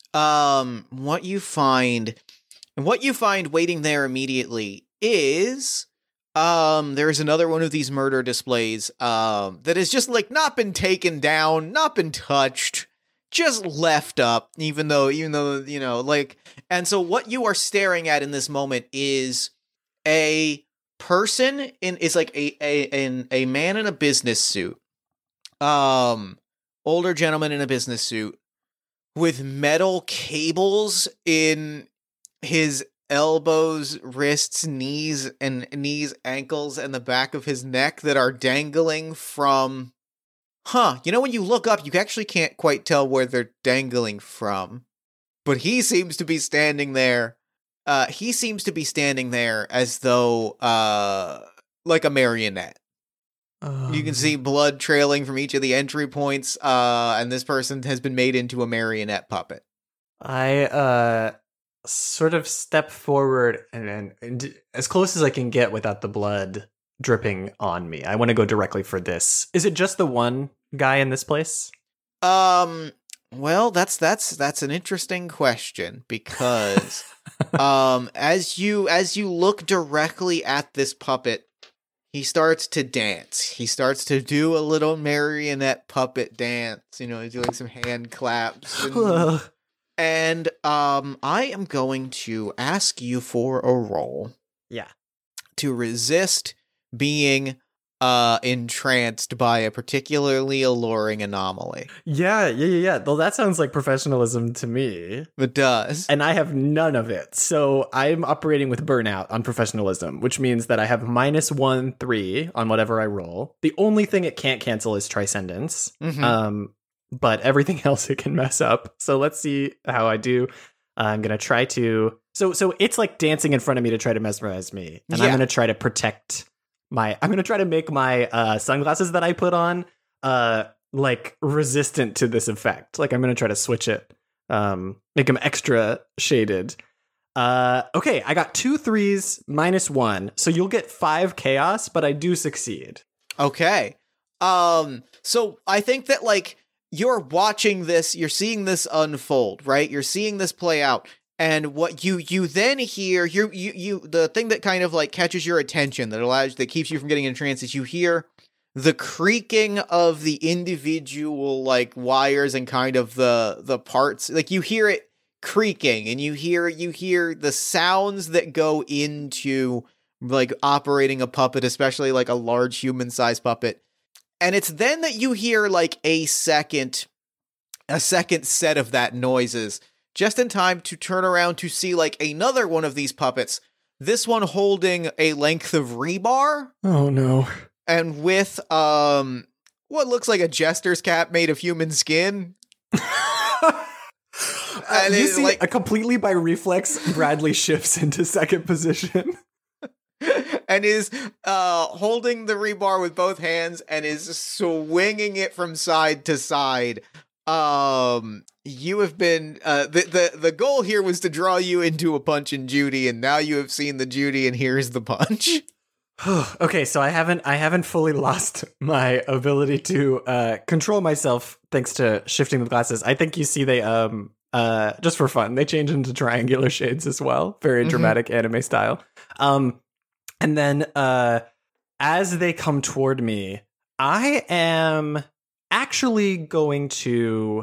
Um, what you find, what you find waiting there immediately is, um, there's another one of these murder displays, um, that has just, like, not been taken down, not been touched, just left up, even though, even though, you know, like, and so what you are staring at in this moment is a person in, is like a, a, an, a man in a business suit, um, older gentleman in a business suit with metal cables in his elbows, wrists, knees, and knees, ankles, and the back of his neck that are dangling from, huh, you know, when you look up, you actually can't quite tell where they're dangling from, but he seems to be standing there, uh, he seems to be standing there as though, uh, like a marionette. Um, You can see blood trailing from each of the entry points, uh, and this person has been made into a marionette puppet. I, uh, sort of step forward and, and, and as close as I can get without the blood dripping on me. I want to go directly for this. Is it just the one guy in this place? Um, well, that's that's that's an interesting question, because um as you as you look directly at this puppet, he starts to dance. He starts to do a little marionette puppet dance. You know, he's doing some hand claps. And, and um, I am going to ask you for a roll. Yeah. To resist being uh, entranced by a particularly alluring anomaly. Yeah, yeah, yeah, yeah. Well, that sounds like professionalism to me. It does. And I have none of it. So I'm operating with burnout on professionalism, which means that I have minus one, three on whatever I roll. The only thing it can't cancel is Transcendence. Mm-hmm. Um, but everything else it can mess up. So let's see how I do. I'm going to try to... So so it's like dancing in front of me to try to mesmerize me. And Yeah. I'm going to try to protect my... I'm going to try to make my uh, sunglasses that I put on uh, like resistant to this effect. Like I'm going to try to switch it. Um, make them extra shaded. Uh, okay, I got two threes minus one. So you'll get five chaos, but I do succeed. Okay. Um, so I think that, like, you're watching this, you're seeing this unfold, right? You're seeing this play out. And what you you then hear, you you you the thing that kind of like catches your attention, that allows that keeps you from getting in trance, is you hear the creaking of the individual like wires and kind of the the parts. Like you hear it creaking, and you hear you hear the sounds that go into like operating a puppet, especially like a large human-sized puppet. And it's then that you hear like a second a second set of that noises, just in time to turn around to see like another one of these puppets, this one holding a length of rebar. Oh no. And with um what looks like a jester's cap made of human skin. uh, And you it, see, like- a completely by reflex, Bradley shifts into second position. And is uh holding the rebar with both hands and is swinging it from side to side. Um you have been uh the, the the goal here was to draw you into a Punch and Judy, and now you have seen the Judy and here's the punch. Okay, so I haven't I haven't fully lost my ability to uh control myself thanks to shifting the glasses. I think you see they um uh just for fun, they change into triangular shades as well. Very dramatic mm-hmm. anime style. Um and then uh as they come toward me, I am actually going to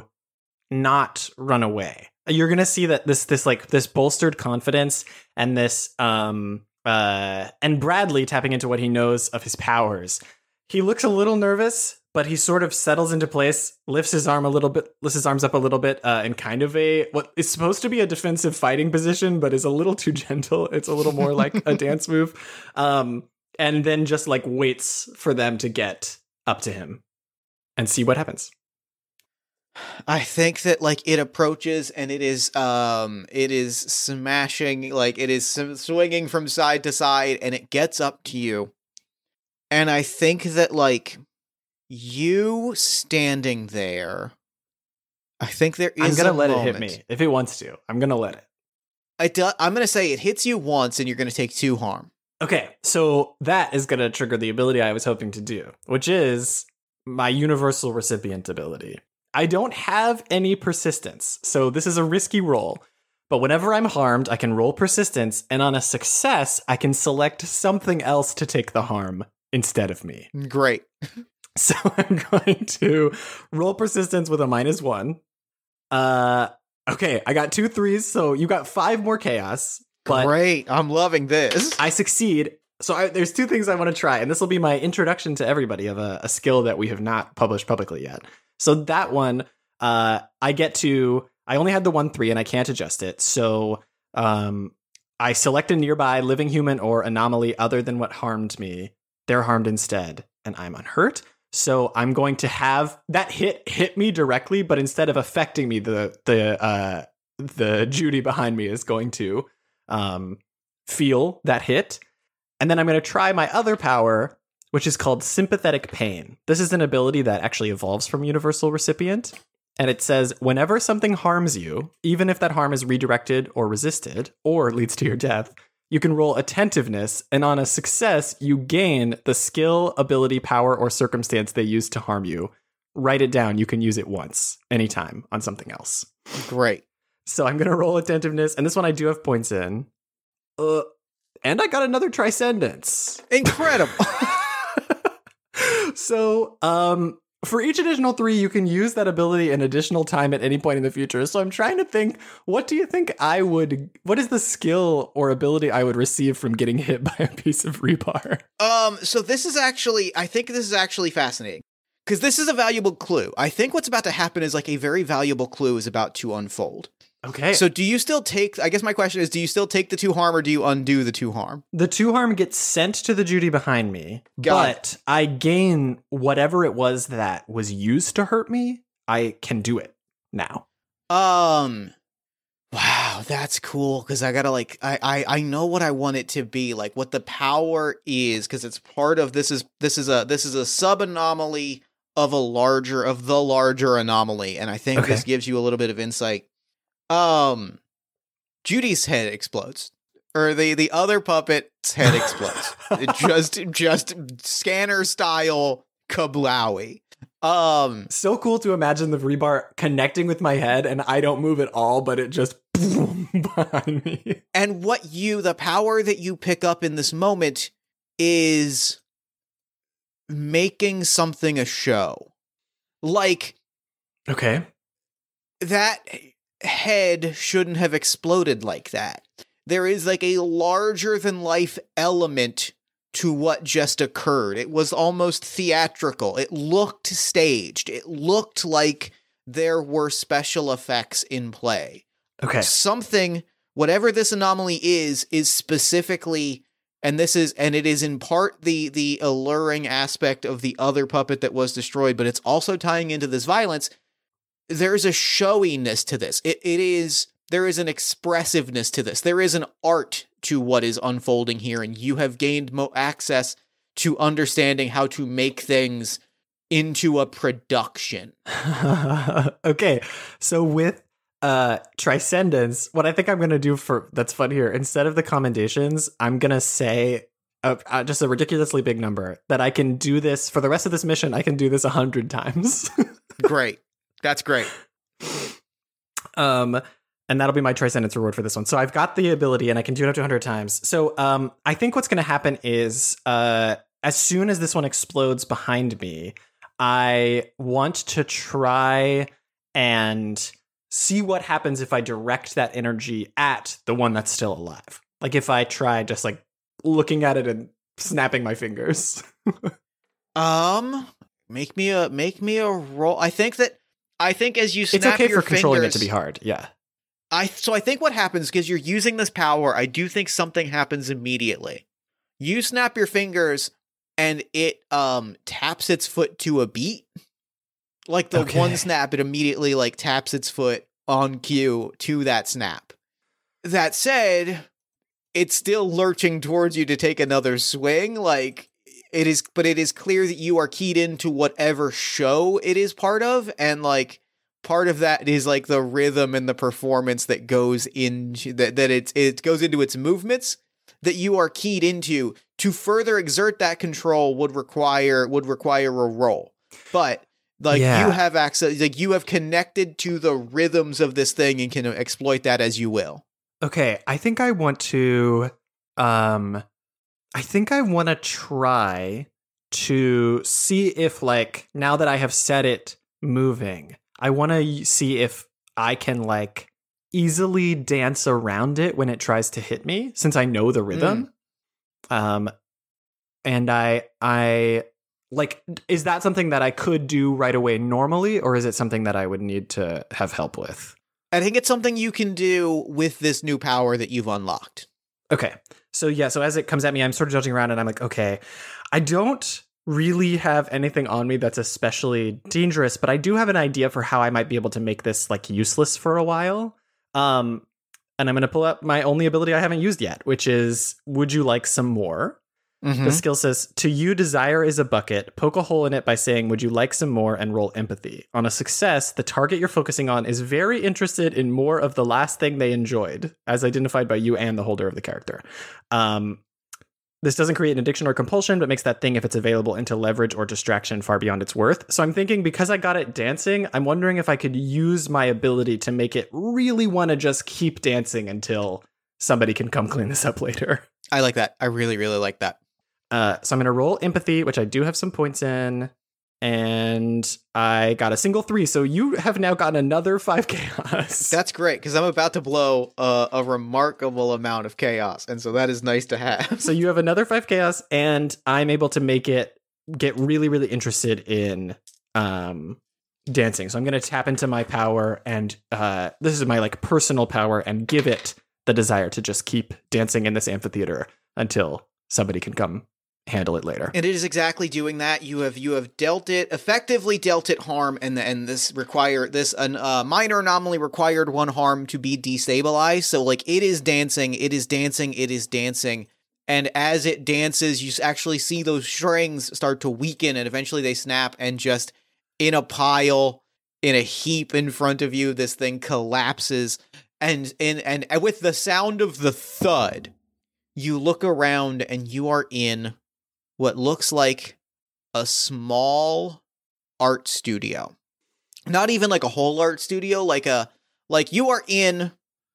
not run away. You're going to see that this this like this bolstered confidence and this um uh and Bradley tapping into what he knows of his powers. He looks a little nervous, but he sort of settles into place, lifts his arm a little bit, lifts his arms up a little bit uh in kind of a what is supposed to be a defensive fighting position, but is a little too gentle. It's a little more like a dance move. Um and then just like waits for them to get up to him and see what happens. I think that like it approaches and it is um it is smashing, like it is swinging from side to side, and it gets up to you. And I think that like you standing there, I think there is I'm gonna a let moment. it hit me if it wants to. I'm gonna let it. I do, I'm gonna say it hits you once and you're gonna take two harm. Okay, so that is gonna trigger the ability I was hoping to do, which is my universal recipient ability. I don't have any persistence, so this is a risky roll. But whenever I'm harmed, I can roll persistence, and on a success, I can select something else to take the harm instead of me. Great. So I'm going to roll persistence with a minus one. Uh, okay, I got two threes, so you got five more chaos. But Great, I'm loving this. I succeed. So I, there's two things I want to try, and this will be my introduction to everybody of a, a skill that we have not published publicly yet. So that one, uh, I get to, I only had the one three and I can't adjust it. So um, I select a nearby living human or anomaly other than what harmed me. They're harmed instead, and I'm unhurt. So I'm going to have that hit hit me directly, but instead of affecting me, the the uh, the Judy behind me is going to um, feel that hit. And then I'm going to try my other power, which is called Sympathetic Pain. This is an ability that actually evolves from Universal Recipient. And it says, whenever something harms you, even if that harm is redirected or resisted, or leads to your death, you can roll Attentiveness, and on a success, you gain the skill, ability, power, or circumstance they used to harm you. Write it down. You can use it once, anytime, on something else. Great. So I'm going to roll Attentiveness, and this one I do have points in. Uh, and I got another Transcendence. Incredible. So, um, for each additional three, you can use that ability an additional time at any point in the future. So I'm trying to think, what do you think I would, what is the skill or ability I would receive from getting hit by a piece of rebar? Um, so this is actually, I think this is actually fascinating. Because this is a valuable clue. I think what's about to happen is like a very valuable clue is about to unfold. Okay. So do you still take, I guess my question is, do you still take the two harm or do you undo the two harm? The two harm gets sent to the Judy behind me, Got but it. I gain whatever it was that was used to hurt me. I can do it now. Um, wow, that's cool. Cause I gotta like, I, I, I know what I want it to be, like what the power is. Cause it's part of, this is, this is a, this is a sub anomaly of a larger, of the larger anomaly. And I think Okay. this gives you a little bit of insight. Um, Judy's head explodes, or the, the other puppet's head explodes. It just, just scanner style kablowy. Um, So cool to imagine the rebar connecting with my head and I don't move at all, but it just boom behind me. and what you, the power that you pick up in this moment is making something a show. Like, Okay. that head shouldn't have exploded like that. There is like a larger than life element to what just occurred. It was almost theatrical. It looked staged. It looked like there were special effects in play. Okay. Something, whatever this anomaly is, is specifically, and this is, and it is in part the the alluring aspect of the other puppet that was destroyed, but it's also tying into this violence. There's a showiness to this. It it is, there is an expressiveness to this. There is an art to what is unfolding here, and you have gained mo- access to understanding how to make things into a production. Okay. So with uh Transcendence, what I think I'm going to do for that's fun here, instead of the commendations, I'm going to say uh, uh, just a ridiculously big number that I can do this for the rest of this mission. I can do this a hundred times. Great. That's great. Um, and that'll be my Transcendence reward for this one. So I've got the ability and I can do it up to one hundred times. So um, I think what's going to happen is uh, as soon as this one explodes behind me, I want to try and see what happens if I direct that energy at the one that's still alive. Like if I try just like looking at it and snapping my fingers. Um, make me a make me a roll. I think that I think as you snap It's okay your for controlling fingers, it to be hard. Yeah. I so I think what happens, because you're using this power, I do think something happens immediately. You snap your fingers and it um taps its foot to a beat. Like the Okay. one snap, it immediately like taps its foot on cue to that snap. That said, it's still lurching towards you to take another swing. Like it is, but it is clear that you are keyed into whatever show it is part of, and like part of that is like the rhythm and the performance that goes in that that it it goes into its movements that you are keyed into. To further exert that control would require would require a roll, but like Yeah. you have access, like you have connected to the rhythms of this thing and can exploit that as you will. Okay, I think I want to um I think I want to try to see if like now that I have set it moving, I want to see if I can like easily dance around it when it tries to hit me since I know the rhythm. Um and I I like is that something that I could do right away normally, or is it something that I would need to have help with? I think it's something you can do with this new power that you've unlocked. Okay. So yeah, so as it comes at me, I'm sort of judging around and I'm like, okay, I don't really have anything on me that's especially dangerous, but I do have an idea for how I might be able to make this like useless for a while. Um, and I'm going to pull up my only ability I haven't used yet, which is, would you like some more? Mhm. The skill says, to you, desire is a bucket. Poke a hole in it by saying, would you like some more? And roll empathy. On a success, the target you're focusing on is very interested in more of the last thing they enjoyed, as identified by you and the holder of the character. Um, this doesn't create an addiction or compulsion, but makes that thing, if it's available, into leverage or distraction far beyond its worth. So I'm thinking, because I got it dancing, I'm wondering if I could use my ability to make it really want to just keep dancing until somebody can come clean this up later. I like that. I really, really like that. Uh, so I'm going to roll empathy, which I do have some points in. and I got a single three. So you have now gotten another five chaos. That's great, because I'm about to blow uh, a remarkable amount of chaos, and so that is nice to have. So you have another five chaos, and I'm able to make it get really, really interested in um, dancing. So I'm going to tap into my power, and uh, this is my like personal power, and give it the desire to just keep dancing in this amphitheater until somebody can come handle it later. And it is exactly doing that. You have you have dealt it effectively dealt it harm, and and this require this an uh, minor anomaly required one harm to be destabilized. So like it is dancing, it is dancing, it is dancing, and as it dances, you actually see those strings start to weaken, and eventually they snap, and just in a pile, in a heap in front of you, this thing collapses, and and and with the sound of the thud, you look around, and you are in what looks like a small art studio. Not even like a whole art studio, like a, like you are in,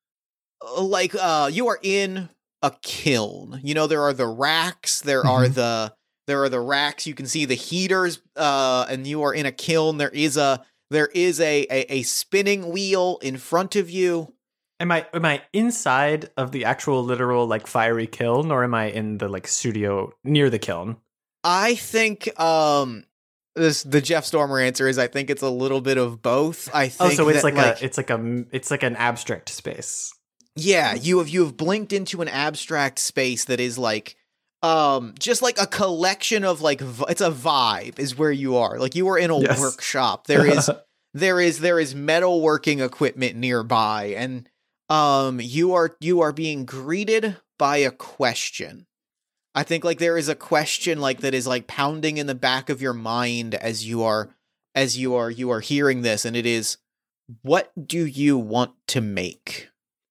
like, uh, you are in a kiln. You know, there are the racks, there mm-hmm. are the, there are the racks, you can see the heaters, uh, and you are in a kiln. There is a, there is a, a, a spinning wheel in front of you. Am I am I inside of the actual literal like fiery kiln, or am I in the like studio near the kiln? I think um this the Jeff Stormer answer is I think it's a little bit of both. I think Oh, so it's that, like, like a it's like a it's like an abstract space. Yeah, you have you have blinked into an abstract space that is like um just like a collection of like v- it's a vibe is where you are. Like you are in a yes. workshop. There is there is there is metalworking equipment nearby, and Um, you are you are being greeted by a question. I think like there is a question like that is like pounding in the back of your mind as you are as you are you are hearing this, and it is, what do you want to make?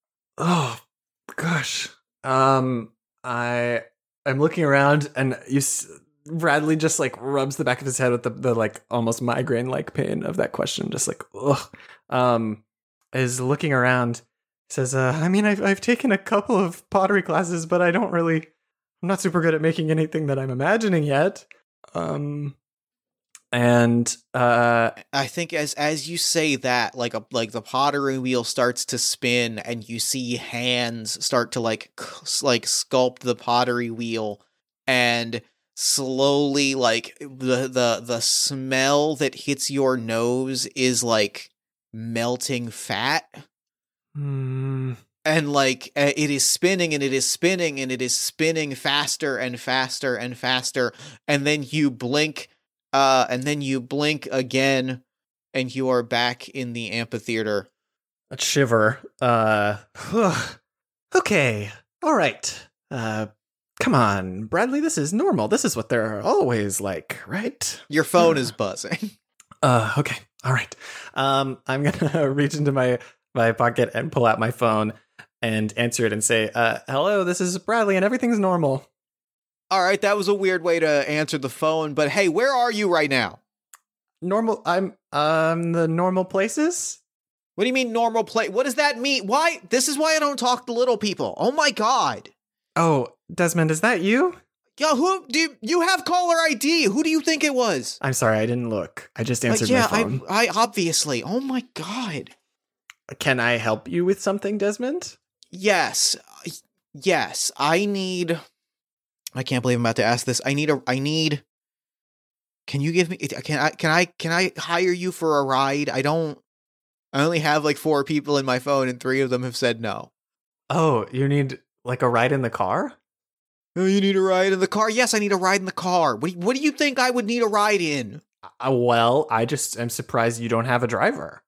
Oh gosh. Um, I I'm looking around, and you Bradley just like rubs the back of his head with the, the like almost migraine like pain of that question, just like ugh. Um, is looking around. Says, uh, I mean, I've, I've taken a couple of pottery classes, but I don't really, I'm not super good at making anything that I'm imagining yet. Um, and, uh, I think as, as you say that, like a, like the pottery wheel starts to spin, and you see hands start to like, like sculpt the pottery wheel, and slowly like the, the, the smell that hits your nose is like melting fat. Mm. And like it is spinning and it is spinning and it is spinning faster and faster and faster, and then you blink uh and then you blink again, and you are back in the amphitheater. A shiver. Uh okay. All right. Uh come on, Bradley, this is normal. This is what they're always like, right? Your phone is buzzing. Uh okay. All right. Um I'm going to reach into my my pocket and pull out my phone and answer it and say, uh, hello, this is Bradley, and everything's normal. All right, that was a weird way to answer the phone, but hey, where are you right now? Normal, I'm, um, the normal places? What do you mean normal place? What does that mean? Why? This is why I don't talk to little people. Oh my God. Oh, Desmond, is that you? Yeah, who do you, you have caller I D? Who do you think it was? I'm sorry, I didn't look. I just answered uh, yeah, my phone. I, I obviously. Oh my God. Can I help you with something, Desmond? Yes. Yes. I need... I can't believe I'm about to ask this. I need a... I need... Can you give me... Can I Can I, can I hire you for a ride? I don't... I only have like four people in my phone, and three of them have said no. Oh, you need like a ride in the car? Oh, you need a ride in the car? Yes, I need a ride in the car. What do you, what do you think I would need a ride in? Uh, well, I just am surprised you don't have a driver.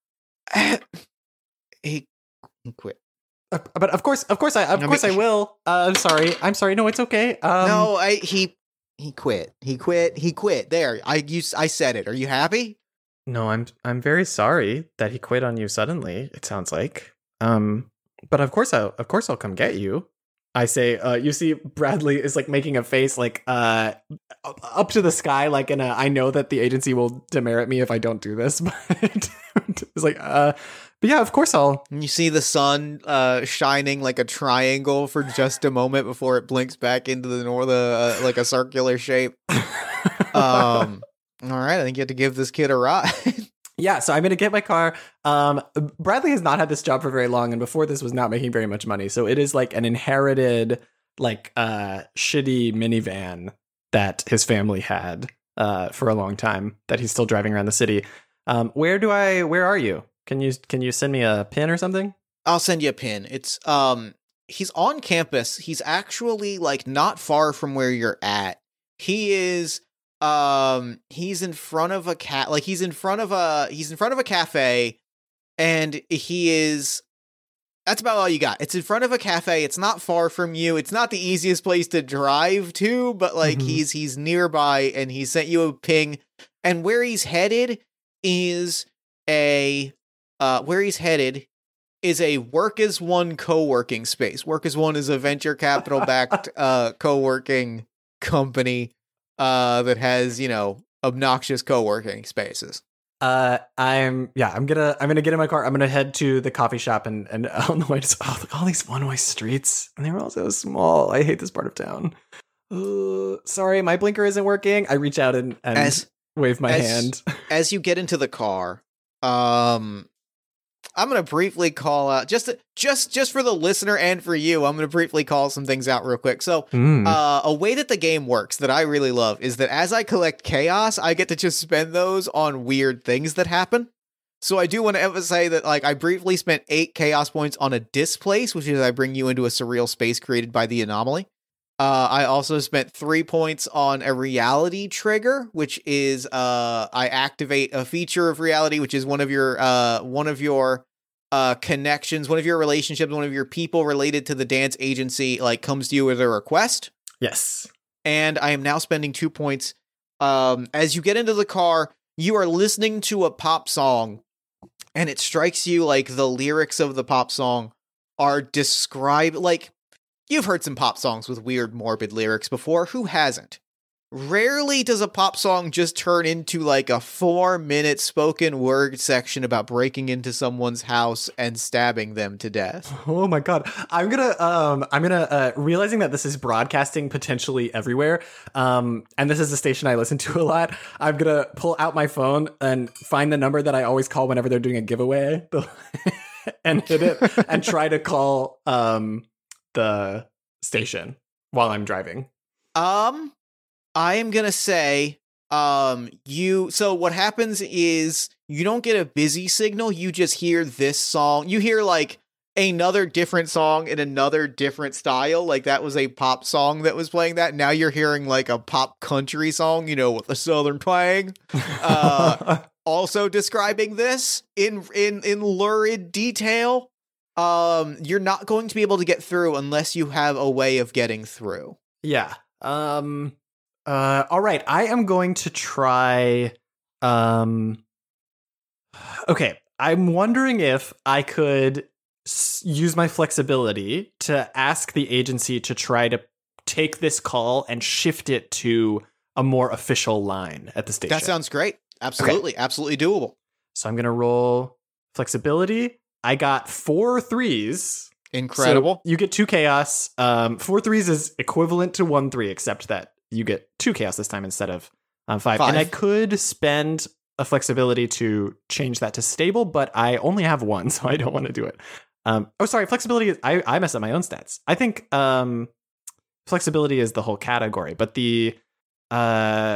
He quit. Uh, but of course, of course, I of I course mean, I will. Uh, I'm sorry. I'm sorry. No, it's okay. Um, no, I he he quit. He quit. He quit. There. I you I said it. Are you happy? No, I'm I'm very sorry that he quit on you suddenly. It sounds like. Um, but of course, I of course I'll come get you. I say. Uh, you see, Bradley is like making a face like uh up to the sky, like in a I know that the agency will demerit me if I don't do this, but it's like uh. But yeah, of course I'll. You see the sun uh, shining like a triangle for just a moment before it blinks back into the north, uh, like a circular shape. Um, All right, I think you have to give this kid a ride. Yeah, so I'm going to get my car. Um, Bradley has not had this job for very long, and before this was not making very much money. So it is like an inherited, like, uh, shitty minivan that his family had uh, for a long time that he's still driving around the city. Um, where do I? Where are you? Can you can you send me a pin or something? I'll send you a pin. It's um, he's on campus. He's actually like not far from where you're at. He is. Um, he's in front of a cat, like he's in front of a, he's in front of a cafe, and he is, that's about all you got. It's in front of a cafe. It's not far from you. It's not the easiest place to drive to, but like mm-hmm. he's, he's nearby, and he sent you a ping, and where he's headed is a, uh, where he's headed is a Work as One co-working space. Work as One is a venture capital backed, uh, co-working company. Uh, that has, you know, obnoxious co-working spaces. Uh, I'm yeah, I'm gonna I'm gonna get in my car. I'm gonna head to the coffee shop and and I don't know. I just oh look all these one-way streets, and they were all so small. I hate this part of town. Uh, sorry, my blinker isn't working. I reach out and, and as, wave my as, hand. As you get into the car, um, I'm gonna briefly call out just just just for the listener and for you. I'm gonna briefly call some things out real quick. So, mm. uh, a way that the game works that I really love is that as I collect chaos, I get to just spend those on weird things that happen. So I do want to emphasize that, like, I briefly spent eight chaos points on a displace, which is I bring you into a surreal space created by the anomaly. Uh, I also spent three points on a reality trigger, which is uh, I activate a feature of reality, which is one of your uh, one of your uh, connections, one of your relationships, one of your people related to the dance agency, like comes to you with a request. Yes. And I am now spending two points. Um, as you get into the car, you are listening to a pop song, and it strikes you like the lyrics of the pop song are described like. You've heard some pop songs with weird, morbid lyrics before. Who hasn't? Rarely does a pop song just turn into like a four-minute spoken word section about breaking into someone's house and stabbing them to death. Oh my god! I'm gonna, um, I'm gonna uh, realizing that this is broadcasting potentially everywhere, um, and this is a station I listen to a lot. I'm gonna pull out my phone and find the number that I always call whenever they're doing a giveaway, and hit it and try to call, um. the station while I'm driving. Um, I am gonna say, um, you, so what happens is you don't get a busy signal, you just hear this song, you hear like another different song in another different style, like that was a pop song that was playing that, now you're hearing like a pop country song, you know, with a southern twang, uh, also describing this in, in, in lurid detail. Um, you're not going to be able to get through unless you have a way of getting through. Yeah. Um, uh, all right. I am going to try, um, okay. I'm wondering if I could s- use my flexibility to ask the agency to try to take this call and shift it to a more official line at the station. That sounds great. Absolutely. Okay. Absolutely doable. So I'm going to roll flexibility. I got four threes. Incredible. So you get two chaos. Um, four threes is equivalent to one three, except that you get two chaos this time instead of um, five. five. And I could spend a flexibility to change that to stable, but I only have one, so I don't want to do it. Um, oh, sorry. Flexibility is, I, I messed up my own stats. I think um, flexibility is the whole category, but the uh,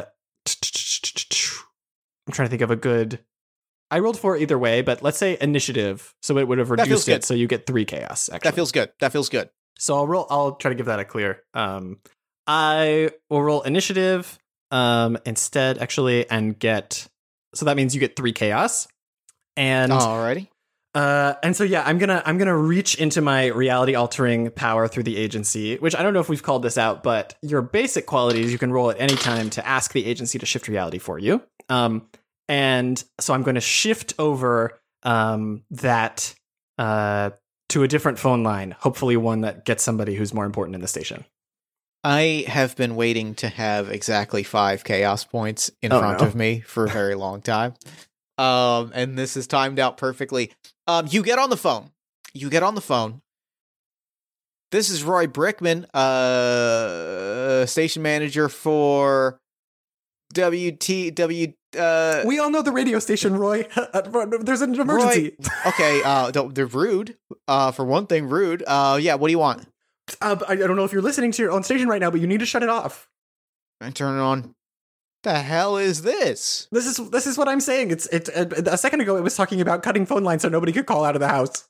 I'm trying to think of a good. I rolled four either way, but let's say initiative, so it would have reduced it, so you get three chaos. Actually, that feels good. That feels good. So I'll roll. I'll try to give that a clear. Um, I will roll initiative um, instead, actually, and get. So that means you get three chaos, and alrighty. Uh, and so yeah, I'm gonna I'm gonna reach into my reality altering power through the agency, which I don't know if we've called this out, but your basic qualities you can roll at any time to ask the agency to shift reality for you. Um. And so I'm going to shift over um, that uh, to a different phone line, hopefully one that gets somebody who's more important in the station. I have been waiting to have exactly five chaos points in oh, front no. of me for a very long time. Um, and this is timed out perfectly. Um, you get on the phone. You get on the phone. This is Roy Brickman, uh, station manager for W T W. Uh, we all know the radio station, Roy. There's an emergency. Roy, okay, uh, they're rude. Uh, for one thing, rude. Uh, yeah. What do you want? Uh, I don't know if you're listening to your own station right now, but you need to shut it off. And turn it on. The hell is this? This is this is what I'm saying. It's it. Uh, a second ago, it was talking about cutting phone lines so nobody could call out of the house.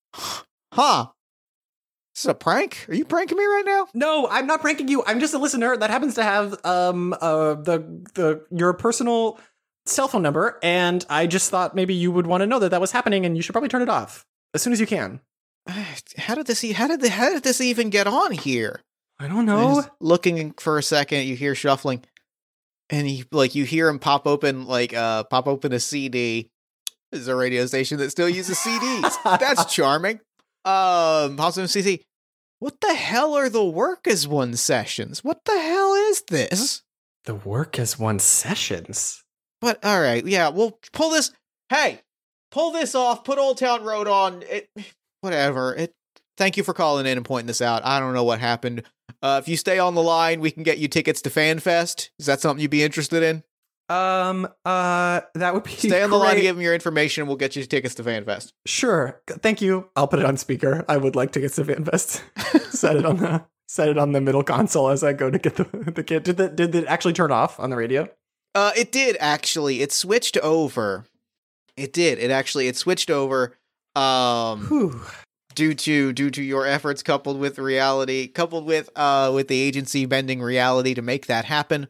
Huh? This is a prank? Are you pranking me right now? No, I'm not pranking you. I'm just a listener that happens to have um uh the the your personal cell phone number, and I just thought maybe you would want to know that that was happening, and you should probably turn it off as soon as you can. How did this? How did the? How did this even get on here? I don't know. Looking for a second, you hear shuffling, and you like you hear him pop open like uh pop open a C D. This is a radio station that still uses C Ds. That's charming. Um, pops open C D. What the hell are the work as one sessions? What the hell is this? The work as one sessions. But all right, yeah, we'll pull this. Hey, pull this off. Put Old Town Road on. It, whatever. It. Thank you for calling in and pointing this out. I don't know what happened. Uh, if you stay on the line, we can get you tickets to FanFest. Is that something you'd be interested in? Um. Uh. That would be. Stay on the great. line and give them your information. And we'll get you tickets to FanFest. Sure. Thank you. I'll put it on speaker. I would like tickets to FanFest. set it on the set it on the middle console as I go to get the the kid. Did the, did it actually turn off on the radio? Uh, it did actually. It switched over. It did. It actually. It switched over. Um. Whew. Due to due to your efforts, coupled with reality, coupled with uh with the agency bending reality to make that happen,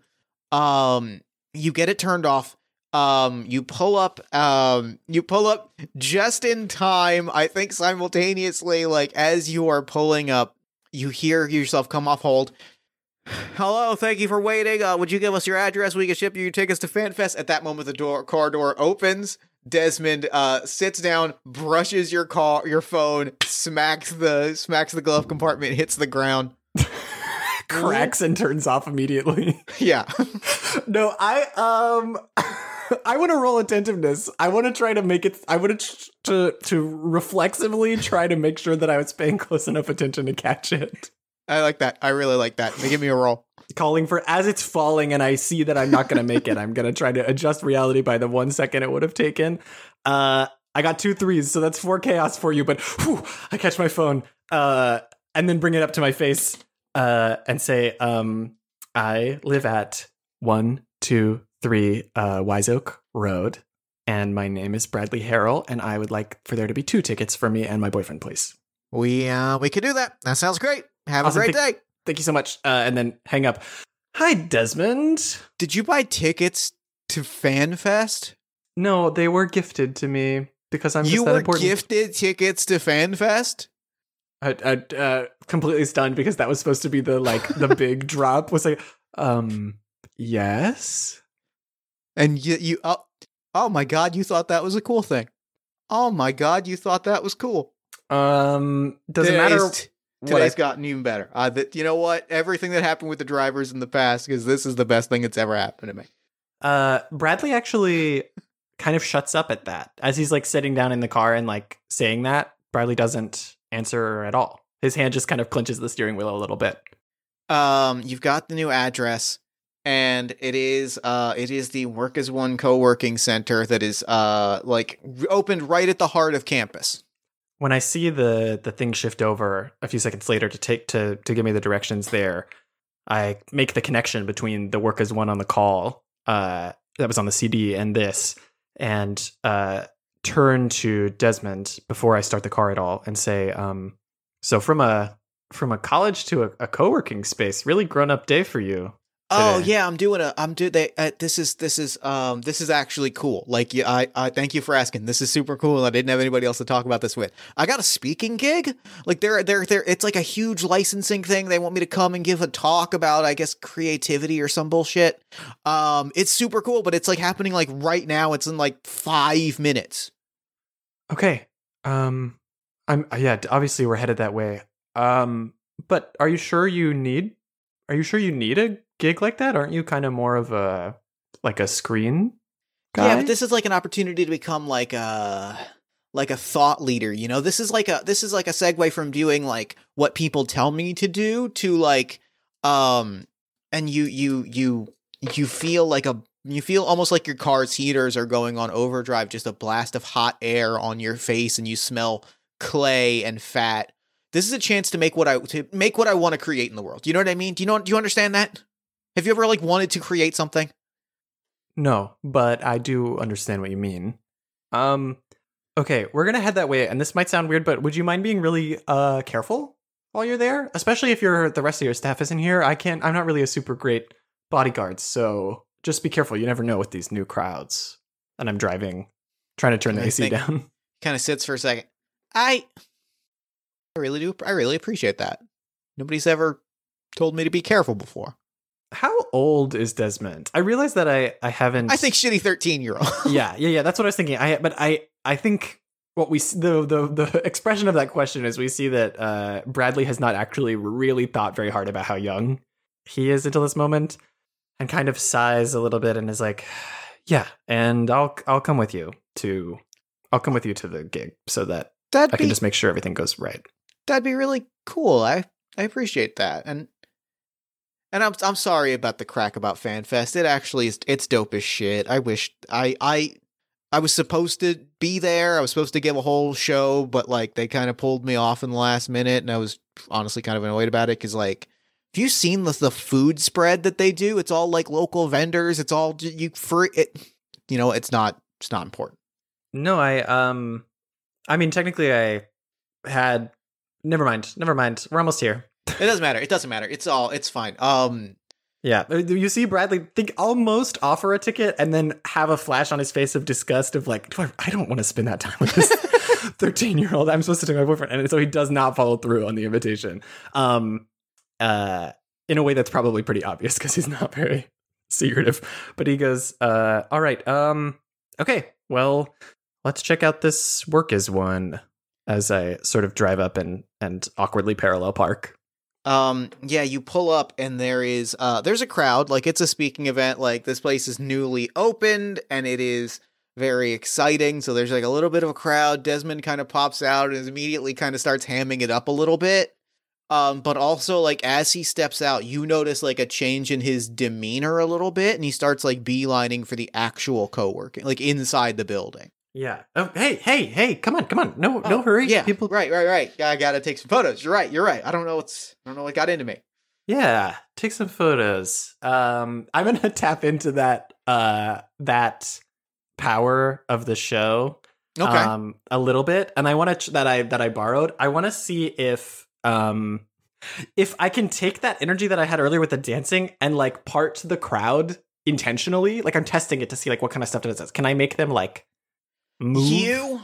um, you get it turned off. Um, you pull up, um, you pull up just in time. I think simultaneously, like as you are pulling up, you hear yourself come off hold. Hello, thank you for waiting. Uh, would you give us your address? We can ship you your tickets to FanFest. At that moment, the door car door opens. Desmond uh, sits down, brushes your car, your phone, smacks the smacks the glove compartment, hits the ground, cracks and turns off immediately. Yeah. No, I um, I want to roll attentiveness. I want to try to make it. I want to to to reflexively try to make sure that I was paying close enough attention to catch it. I like that. I really like that. Give me a roll. Calling for as it's falling, and I see that I'm not going to make it. I'm going to try to adjust reality by the one second it would have taken. Uh, I got two threes, so that's four chaos for you. But whew, I catch my phone, uh, and then bring it up to my face, uh, and say, um, "I live at one, two, three, uh, Wise Oak Road, and my name is Bradley Harrell, and I would like for there to be two tickets for me and my boyfriend, please." We uh, we could do that. That sounds great. Have Awesome. a great Thank- day. Thank you so much. Uh, and then hang up. Hi, Desmond. Did you buy tickets to FanFest? No, they were gifted to me because I'm you just that were important. gifted tickets to FanFest? I, I uh, completely stunned because that was supposed to be the like the big drop. Was like, um, yes. And you, you, oh, oh my God, you thought that was a cool thing. Oh my God, you thought that was cool. Um, doesn't matter. Today's, today's gotten even better. Uh, that you know what? Everything that happened with the drivers in the past, because this is the best thing that's ever happened to me. Uh, Bradley actually kind of shuts up at that as he's like sitting down in the car and like saying that. Bradley doesn't answer at all. His hand just kind of clenches the steering wheel a little bit. Um, you've got the new address, and it is uh, it is the Work as One co-working center that is uh, like opened right at the heart of campus. When I see the the thing shift over a few seconds later to take to to give me the directions there, I make the connection between the Work as One on the call uh, that was on the C D and this, and uh, turn to Desmond before I start the car at all and say, um, "So from a from a college to a, a co-working space, really grown up day for you." Oh today. yeah, I'm doing a. I'm do they. Uh, this is this is um this is actually cool. Like yeah, I I thank you for asking. This is super cool. I didn't have anybody else to talk about this with. I got a speaking gig. Like they're they're they're. It's like a huge licensing thing. They want me to come and give a talk about I guess creativity or some bullshit. Um, it's super cool, but it's like happening like right now. It's in like five minutes. Okay. Um, I'm yeah. Obviously, we're headed that way. Um, but are you sure you need? Are you sure you need a gig like that? Aren't you kind of more of a like a screen guy? Yeah, but this is like an opportunity to become like a like a thought leader, you know? This is like a this is like a segue from doing like what people tell me to do to like um and you you you you feel like a you feel almost like your car's heaters are going on overdrive, just a blast of hot air on your face, and you smell clay and fat. This is a chance to make what I to make what I want to create in the world. You know what I mean? Do you know? Do you understand that? Have you ever like wanted to create something? No, but I do understand what you mean. Um, okay, we're gonna head that way, and this might sound weird, but would you mind being really uh careful while you're there? Especially if you're the rest of your staff isn't here. I can't. I'm not really a super great bodyguard, so just be careful. You never know with these new crowds. And I'm driving, trying to turn the I A C think- down. Kind of sits for a second. I, I really do. I really appreciate that. Nobody's ever told me to be careful before. How old is Desmond? I realize that I I haven't. I think shitty thirteen year old. yeah, yeah, yeah. That's what I was thinking. I but I I think what we s- the the the expression of that question is we see that uh, Bradley has not actually really thought very hard about how young he is until this moment, and kind of sighs a little bit and is like, "Yeah, and I'll I'll come with you to I'll come with you to the gig so that That'd I can be just make sure everything goes right." that'd be really cool. I I appreciate that. And and I'm I'm sorry about the crack about FanFest. It actually is it's dope as shit. I wish I I I was supposed to be there. I was supposed to give a whole show, but like they kind of pulled me off in the last minute, and I was honestly kind of annoyed about it because like. Have you seen the, the food spread that they do? It's all like local vendors. It's all j- you free. It, you know, it's not. It's not important. No, I um, I mean technically I had. Never mind. Never mind. We're almost here. It doesn't matter. It doesn't matter. It's all. It's fine. Um. Yeah, you see Bradley think almost offer a ticket and then have a flash on his face of disgust of like, Do I, I don't want to spend that time with this thirteen year old. I'm supposed to take my boyfriend, and so he does not follow through on the invitation. Um. Uh, in a way that's probably pretty obvious because he's not very secretive. But he goes, uh, all right, um, okay, well, let's check out this work is one as I sort of drive up and, and awkwardly parallel park. Um. Yeah. You pull up, and there is. Uh. There's a crowd. Like it's a speaking event. Like this place is newly opened, and it is very exciting. So there's like a little bit of a crowd. Desmond kind of pops out and is immediately kind of starts hamming it up a little bit. Um, but also, like, as he steps out, you notice, like, a change in his demeanor a little bit, and he starts, like, beelining for the actual co-working, like, inside the building. Yeah. Oh, hey, hey, hey, come on, come on. No, Oh, no hurry. Yeah, People. right, right, right. Yeah, I gotta take some photos. You're right, you're right. I don't know what's, I don't know what got into me. Yeah, take some photos. Um, I'm gonna tap into that, uh, that power of the show. Okay. Um, a little bit, and I want to ch- that I that I borrowed. I want to see if um if I can take that energy that I had earlier with the dancing and like part the crowd intentionally. Like I'm testing it to see like what kind of stuff it does. Can I make them like move? You,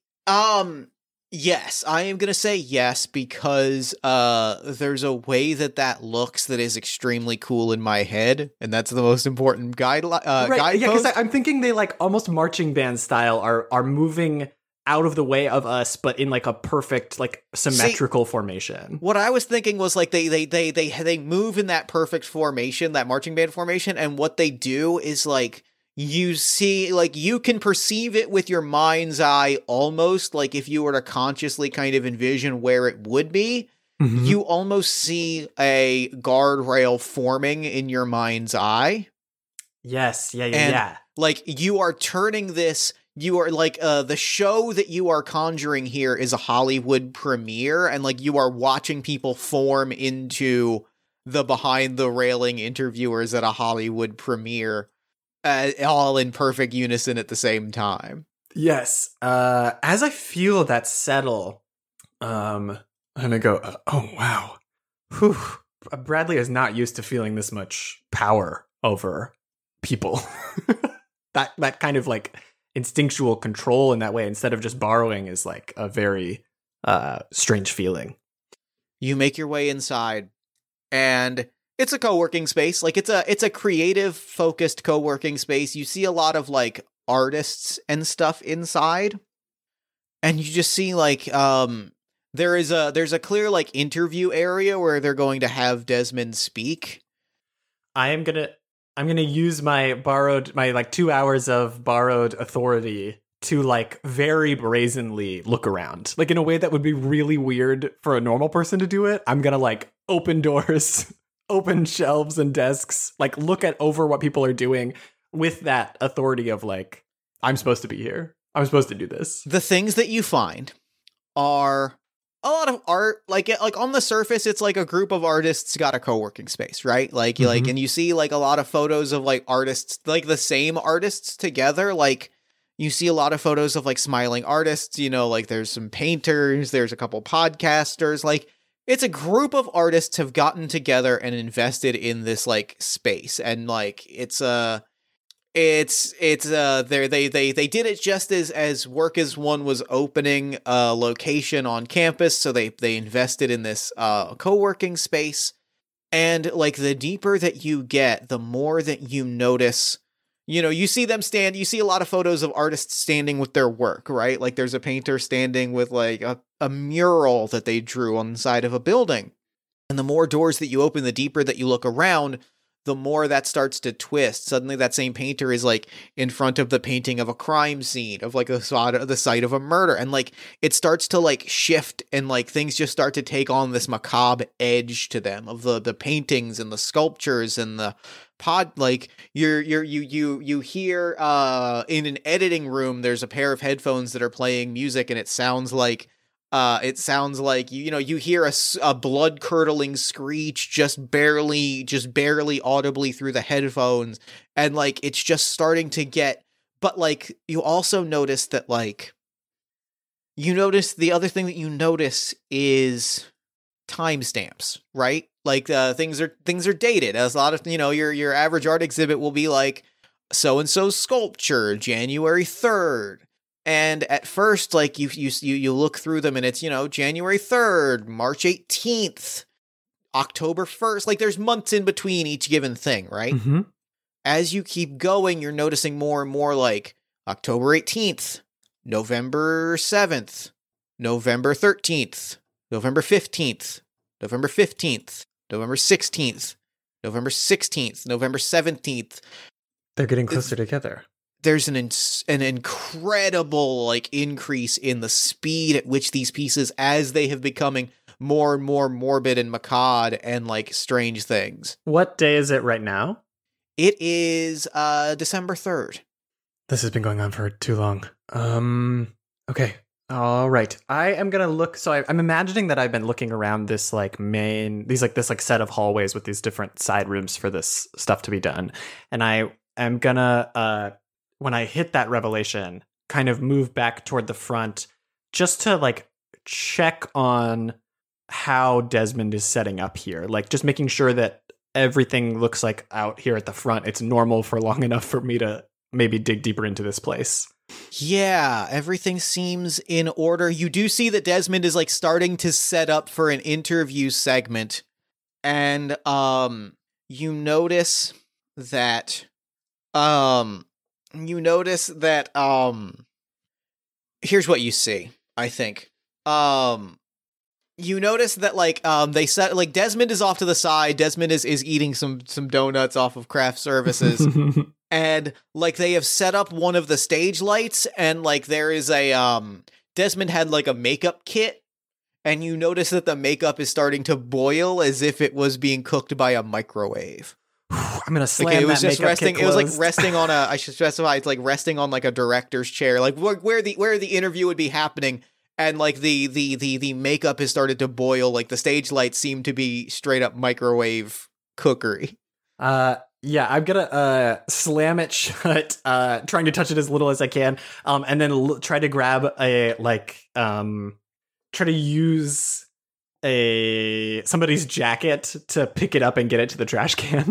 um, yes, I am gonna say yes because uh, there's a way that that looks that is extremely cool in my head, and that's the most important guide. Uh, right? Yeah, because guidepost. I'm thinking they like almost marching band style are are moving out of the way of us, but in like a perfect like symmetrical See, formation. What I was thinking was like they they they they they move in that perfect formation, that marching band formation, and what they do is like you see like you can perceive it with your mind's eye almost like if you were to consciously kind of envision where it would be. Mm-hmm. You almost see a guardrail forming in your mind's eye. Yes, yeah, yeah, and, yeah. Like you are turning this You are like uh, the show that you are conjuring here is a Hollywood premiere, and like you are watching people form into the behind the railing interviewers at a Hollywood premiere, uh, all in perfect unison at the same time. Yes. Uh, as I feel that settle, um, I'm gonna go. Uh, oh wow, whew. Bradley is not used to feeling this much power over people. that that kind of like instinctual control in that way instead of just borrowing is like a very uh strange feeling. You make your way inside, and it's a co-working space. Like it's a it's a creative focused co-working space. You see a lot of like artists and stuff inside, and you just see like um there is a there's a clear like interview area where they're going to have Desmond speak. I am gonna I'm gonna use my borrowed my like two hours of borrowed authority to like very brazenly look around, like in a way that would be really weird for a normal person to do it. I'm gonna like open doors open shelves and desks, like look at over what people are doing with that authority of like, I'm supposed to be here. I'm supposed to do this. The things that you find are a lot of art. Like, like on the surface, it's like a group of artists got a co-working space, right? Like, you Mhm. like, and you see like a lot of photos of like artists, like the same artists together. Like, you see a lot of photos of like smiling artists. You know, like there's some painters, there's a couple podcasters. Like, it's a group of artists have gotten together and invested in this like space, and like it's a. Uh, It's it's uh they they they they did it just as as Work As One was opening a location on campus, so they they invested in this uh co-working space. And like the deeper that you get, the more that you notice, you know, you see them stand, you see a lot of photos of artists standing with their work, right? Like there's a painter standing with like a, a mural that they drew on the side of a building. And the more doors that you open, the deeper that you look around, the more that starts to twist. Suddenly that same painter is like in front of the painting of a crime scene, of like the site, the site of a murder. And like it starts to like shift, and like things just start to take on this macabre edge to them, of the, the paintings and the sculptures and the pod. Like you're, you're, you, you, you hear uh, in an editing room, there's a pair of headphones that are playing music, and it sounds like Uh, it sounds like, you, you know, you hear a, a blood-curdling screech just barely, just barely audibly through the headphones, and, like, it's just starting to get, but, like, you also notice that, like, you notice, the other thing that you notice is timestamps, right? Like, uh, things are, things are dated, as a lot of, you know, your, your average art exhibit will be, like, so-and-so sculpture, January third. And at first, like, you, you you you look through them and it's, you know, January third, March eighteenth, October first. Like, there's months in between each given thing, right? Mm-hmm. As you keep going, you're noticing more and more, like, October eighteenth, November seventh, November thirteenth, November fifteenth, November fifteenth, November sixteenth, November sixteenth, November seventeenth. They're getting closer it's- together. There's an ins- an incredible like increase in the speed at which these pieces, as they have becoming more and more morbid and macabre and like strange things. What day is it right now? It is uh December third. This has been going on for too long. Um. Okay. All right. I am gonna look. So I, I'm imagining that I've been looking around this like main, these like this like set of hallways with these different side rooms for this stuff to be done, and I am gonna uh. when I hit that revelation, kind of move back toward the front just to like check on how Desmond is setting up here. Like just making sure that everything looks like out here at the front, it's normal for long enough for me to maybe dig deeper into this place. Yeah, everything seems in order. You do see that Desmond is like starting to set up for an interview segment. And um, you notice that um, you notice that um here's what you see, I think. Um you notice that like um they set like Desmond is off to the side. Desmond is is eating some some donuts off of craft services. And like they have set up one of the stage lights, and like there is a um Desmond had like a makeup kit, and you notice that the makeup is starting to boil as if it was being cooked by a microwave. I'm gonna slam like it was that just makeup resting. kit It was like closed. resting on a. I should specify. It's like resting on like a director's chair, like where, where the where the interview would be happening, and like the the the the makeup has started to boil. Like the stage lights seem to be straight up microwave cookery. Uh, yeah, I'm gonna uh slam it shut, uh, trying to touch it as little as I can, um, and then l- try to grab a like um, try to use a somebody's jacket to pick it up and get it to the trash can.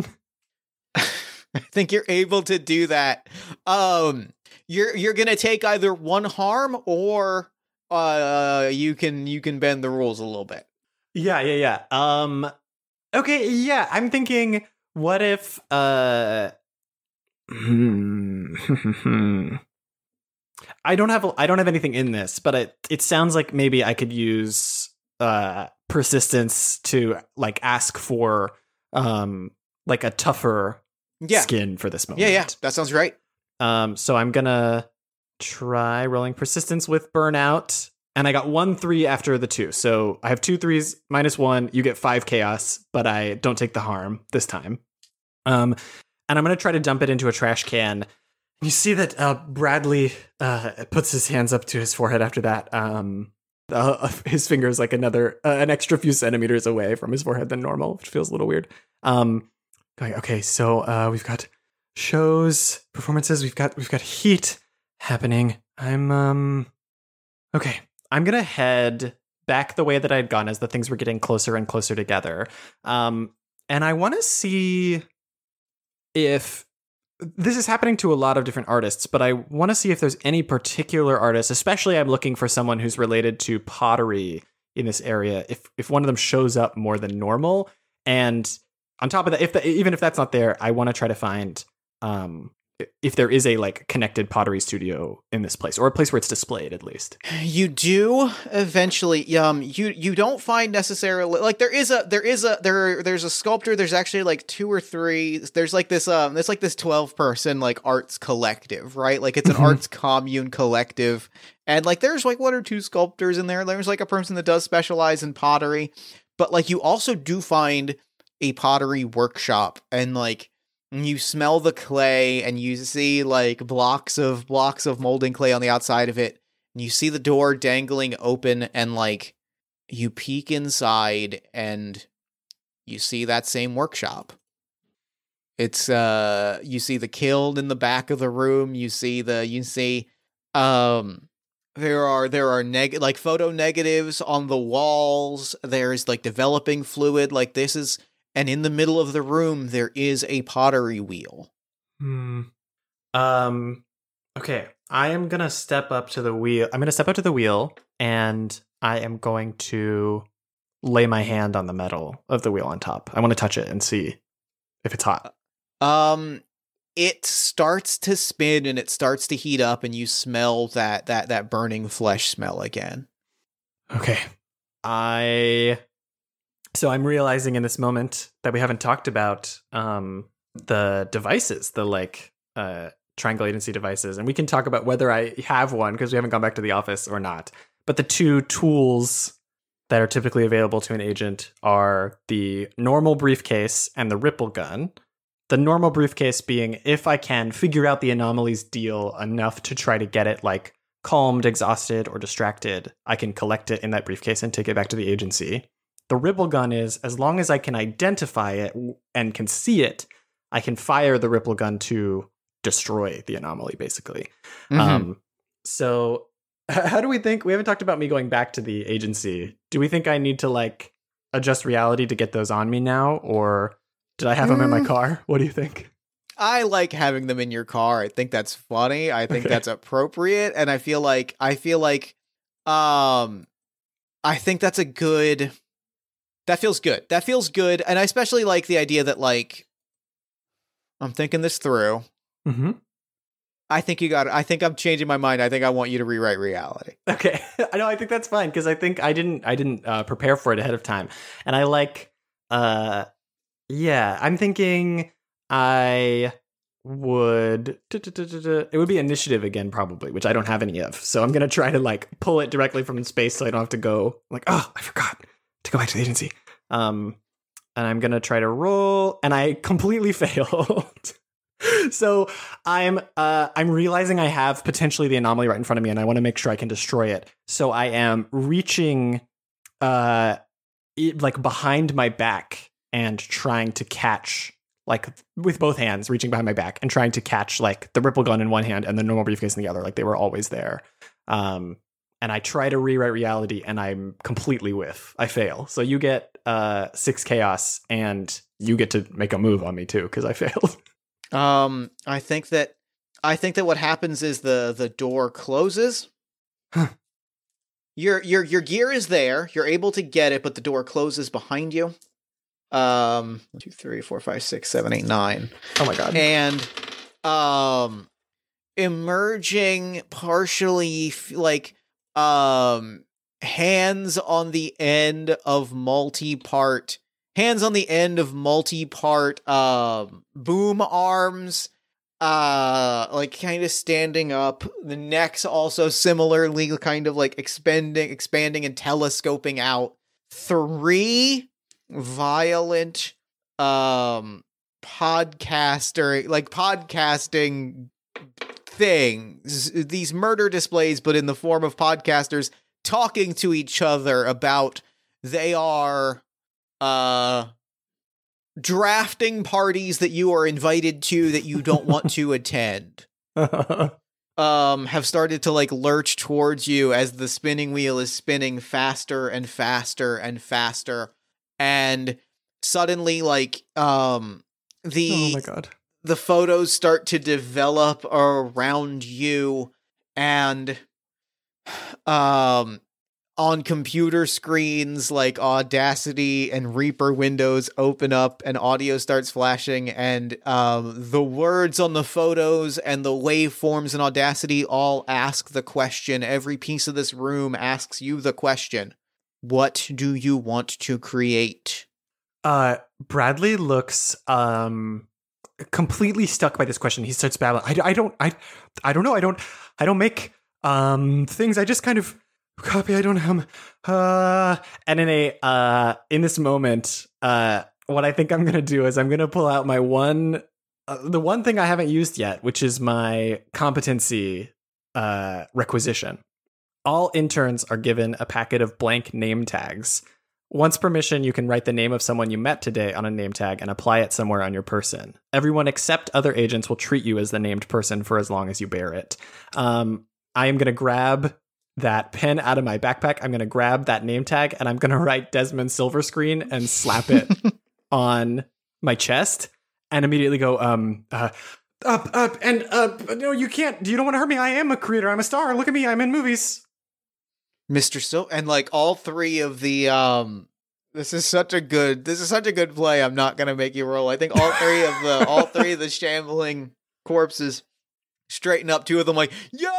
I think you're able to do that. Um, you're you're gonna take either one harm or uh you can you can bend the rules a little bit. Yeah, yeah, yeah. Um, okay, yeah. I'm thinking, what if uh, I don't have I don't have anything in this, but it it sounds like maybe I could use uh persistence to like ask for um like a tougher Yeah. skin for this moment. Yeah, yeah, that sounds right. Um, so I'm gonna try rolling persistence with burnout, and I got one three after the two. So I have two threes minus one. You get five chaos, but I don't take the harm this time. Um, and I'm going to try to dump it into a trash can. You see that uh, Bradley uh, puts his hands up to his forehead after that. Um, uh, his finger is like another, uh, an extra few centimeters away from his forehead than normal, which feels a little weird. Um, okay, so uh, we've got shows, performances. We've got we've got heat happening. I'm um, okay. I'm gonna head back the way that I'd gone as the things were getting closer and closer together. Um, and I want to see if this is happening to a lot of different artists, but I want to see if there's any particular artist, especially I'm looking for someone who's related to pottery in this area. If if one of them shows up more than normal, and on top of that, if the, even if that's not there, I want to try to find um, if there is a like connected pottery studio in this place, or a place where it's displayed at least. You do eventually. Um, you you don't find necessarily like there is a there is a there there's a sculptor. There's actually like two or three. There's like this um there's like this twelve person like arts collective, right? Like it's an arts commune collective, and like there's like one or two sculptors in there. There's like a person that does specialize in pottery, but like you also do find a pottery workshop, and like. You smell the clay and you see like blocks of blocks of molding clay on the outside of it. And you see the door dangling open, and like you peek inside and you see that same workshop. It's uh you see the kiln in the back of the room. You see the you see um there are there are neg like photo negatives on the walls. There's like developing fluid. Like this is And in the middle of the room, there is a pottery wheel. Hmm. Um. Okay. I am gonna step up to the wheel. I'm gonna step up to the wheel, and I am going to lay my hand on the metal of the wheel on top. I want to touch it and see if it's hot. Um, it starts to spin and it starts to heat up, and you smell that that that burning flesh smell again. Okay. I. So I'm realizing in this moment that we haven't talked about um, the devices, the like uh, Triangle Agency devices, and we can talk about whether I have one because we haven't gone back to the office or not. But the two tools that are typically available to an agent are the normal briefcase and the ripple gun. The normal briefcase being if I can figure out the anomalies deal enough to try to get it like calmed, exhausted, or distracted, I can collect it in that briefcase and take it back to the agency. The ripple gun is, as long as I can identify it and can see it, I can fire the ripple gun to destroy the anomaly, basically. Mm-hmm. Um, so how do we think, we haven't talked about me going back to the agency. Do we think I need to like adjust reality to get those on me now? Or did I have mm. them in my car? What do you think? I like having them in your car. I think that's funny. I think okay. that's appropriate. And I feel like, I feel like, um, I think that's a good... That feels good. That feels good. And I especially like the idea that, like, I'm thinking this through. Mm-hmm. I think you got it. I think I'm changing my mind. I think I want you to rewrite reality. Okay. I know. I think that's fine because I think I didn't, I didn't uh, prepare for it ahead of time. And I like, uh, yeah, I'm thinking I would, it would be initiative again, probably, which I don't have any of. So I'm going to try to, like, pull it directly from space so I don't have to go, like, oh, I forgot to go back to the agency. Um, and I'm going to try to roll, and I completely failed. So I'm uh, I'm realizing I have potentially the anomaly right in front of me, and I want to make sure I can destroy it. So I am reaching uh, it, like behind my back and trying to catch, like with both hands, reaching behind my back and trying to catch like the ripple gun in one hand and the normal briefcase in the other, like they were always there. Um, And I try to rewrite reality, and I'm completely whiff. I fail. So you get uh, six chaos, and you get to make a move on me too because I failed. Um, I think that I think that what happens is the the door closes. Huh. Your your your gear is there. You're able to get it, but the door closes behind you. Um, one, two, three, four, five, six, seven, eight, nine. Oh my god! And um, emerging partially like. Um, hands on the end of multi-part, hands on the end of multi-part, um, boom arms, uh like kind of standing up. The neck's also similarly kind of like expanding expanding and telescoping out. Three violent um podcaster like podcasting things, these murder displays, but in the form of podcasters talking to each other about they are uh drafting parties that you are invited to that you don't want to attend. Um, have started to like lurch towards you as the spinning wheel is spinning faster and faster and faster, and suddenly, like, um, the Oh my god. the photos start to develop around you, and um. on computer screens like Audacity and Reaper windows open up and audio starts flashing, and um, the words on the photos and the waveforms in Audacity all ask the question. Every piece of this room asks you the question. What do you want to create? Uh, Bradley looks um completely stuck by this question. He starts babbling. I, I don't I I don't know. I don't I don't make um things. I just kind of copy. I don't have. Uh, and in a uh, in this moment, uh, what I think I'm gonna do is I'm gonna pull out my one, uh, the one thing I haven't used yet, which is my competency uh, requisition. All interns are given a packet of blank name tags. Once per mission, you can write the name of someone you met today on a name tag and apply it somewhere on your person. Everyone except other agents will treat you as the named person for as long as you bear it. Um, I am gonna grab that pen out of my backpack. I'm going to grab that name tag and I'm going to write Desmond Silverscreen and slap it on my chest and immediately go, um, uh, up, up, and up. No, you can't. You don't want to hurt me. I am a creator. I'm a star. Look at me. I'm in movies. Mister Sil, and like all three of the, um, this is such a good, this is such a good play. I'm not going to make you roll. I think all three of the, all three of the shambling corpses straighten up. Two of them like, yo!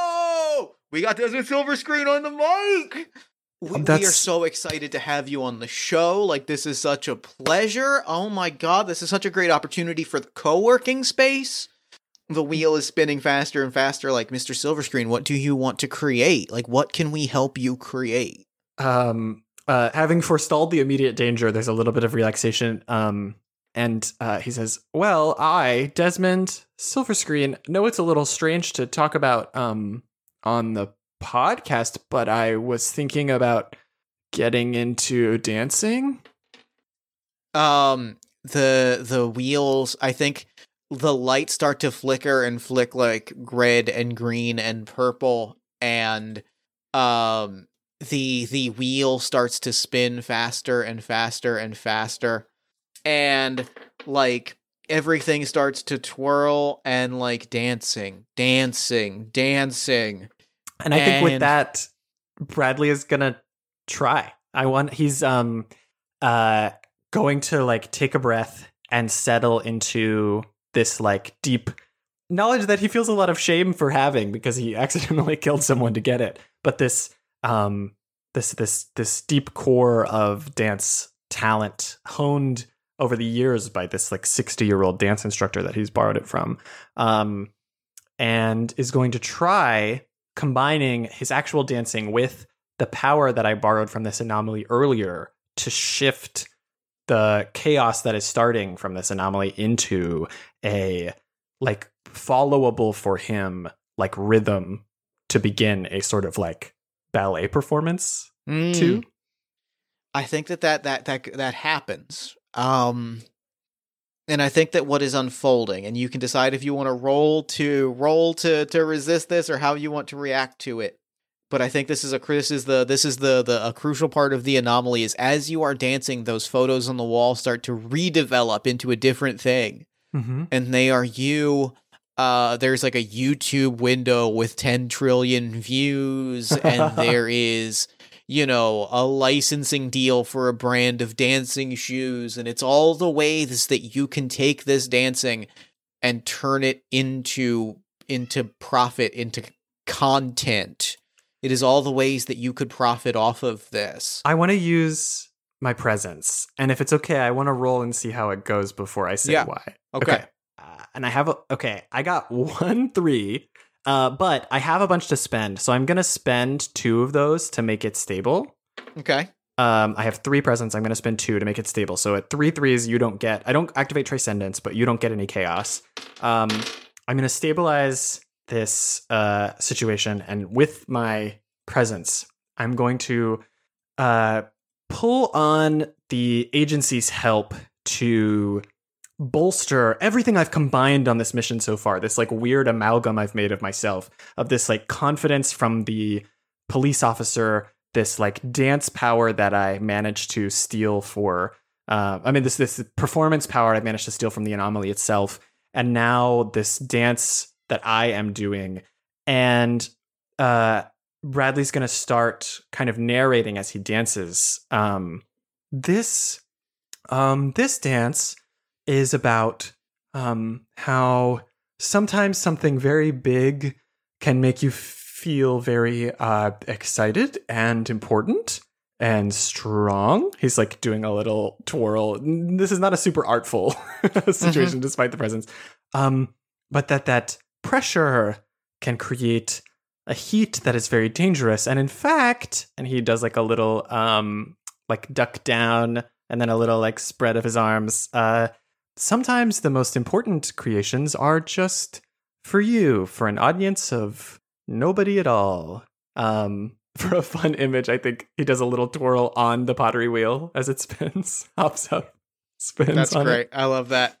We got Desmond Silverscreen on the mic! We, we are so excited to have you on the show. Like, this is such a pleasure. Oh my god, this is such a great opportunity for the co-working space. The wheel is spinning faster and faster. Like, Mister Silverscreen, what do you want to create? Like, what can we help you create? Um, uh, having forestalled the immediate danger, there's a little bit of relaxation. Um, and uh, he says, well, I, Desmond Silverscreen, know it's a little strange to talk about, um, on the podcast, but I was thinking about getting into dancing. Um, the the wheels, I think the lights start to flicker and flick like red and green and purple, and um the the wheel starts to spin faster and faster and faster, and like everything starts to twirl and like dancing, dancing, dancing. And I think with that, Bradley is gonna try. I want he's um uh going to like take a breath and settle into this like deep knowledge that he feels a lot of shame for having because he accidentally killed someone to get it. But this um this this this deep core of dance talent honed over the years by this like sixty year old dance instructor that he's borrowed it from, um and is going to try combining his actual dancing with the power that I borrowed from this anomaly earlier to shift the chaos that is starting from this anomaly into a like followable for him like rhythm to begin a sort of like ballet performance mm. too. I think that that that that, that happens. Um And I think that what is unfolding, and you can decide if you want to roll to roll to to resist this or how you want to react to it. But I think this is a this is the this is the the a crucial part of the anomaly is as you are dancing, those photos on the wall start to redevelop into a different thing, mm-hmm. and they are you. Uh, there's like a YouTube window with ten trillion views, and there is, you know, a licensing deal for a brand of dancing shoes, and it's all the ways that you can take this dancing and turn it into into profit, into content. It is all the ways that you could profit off of this. I want to use my presence, and if it's okay, I want to roll and see how it goes before I say yeah. why. Okay. okay. and I have a, okay, I got one three, uh, but I have a bunch to spend. So I'm going to spend two of those to make it stable. Okay. Um, I have three presents. I'm going to spend two to make it stable. So at three threes, you don't get, I don't activate Transcendence, but you don't get any chaos. Um, I'm going to stabilize this uh, situation. And with my presence, I'm going to uh, pull on the agency's help to bolster everything I've combined on this mission so far. This like weird amalgam I've made of myself, of this like confidence from the police officer, this like dance power that I managed to steal for, uh, I mean, this this performance power I managed to steal from the anomaly itself, and now this dance that I am doing. And uh, Bradley's going to start kind of narrating as he dances. Um, this, um, this dance is about um, how sometimes something very big can make you feel very uh, excited and important and strong. He's like doing a little twirl. This is not a super artful situation, mm-hmm. despite the presence. Um, but that that pressure can create a heat that is very dangerous. And in fact, and he does like a little um, like duck down and then a little like spread of his arms. Uh, sometimes the most important creations are just for you, for an audience of nobody at all. Um, for a fun image, I think he does a little twirl on the pottery wheel as it spins, hops up, spins. That's on great. It. I love that.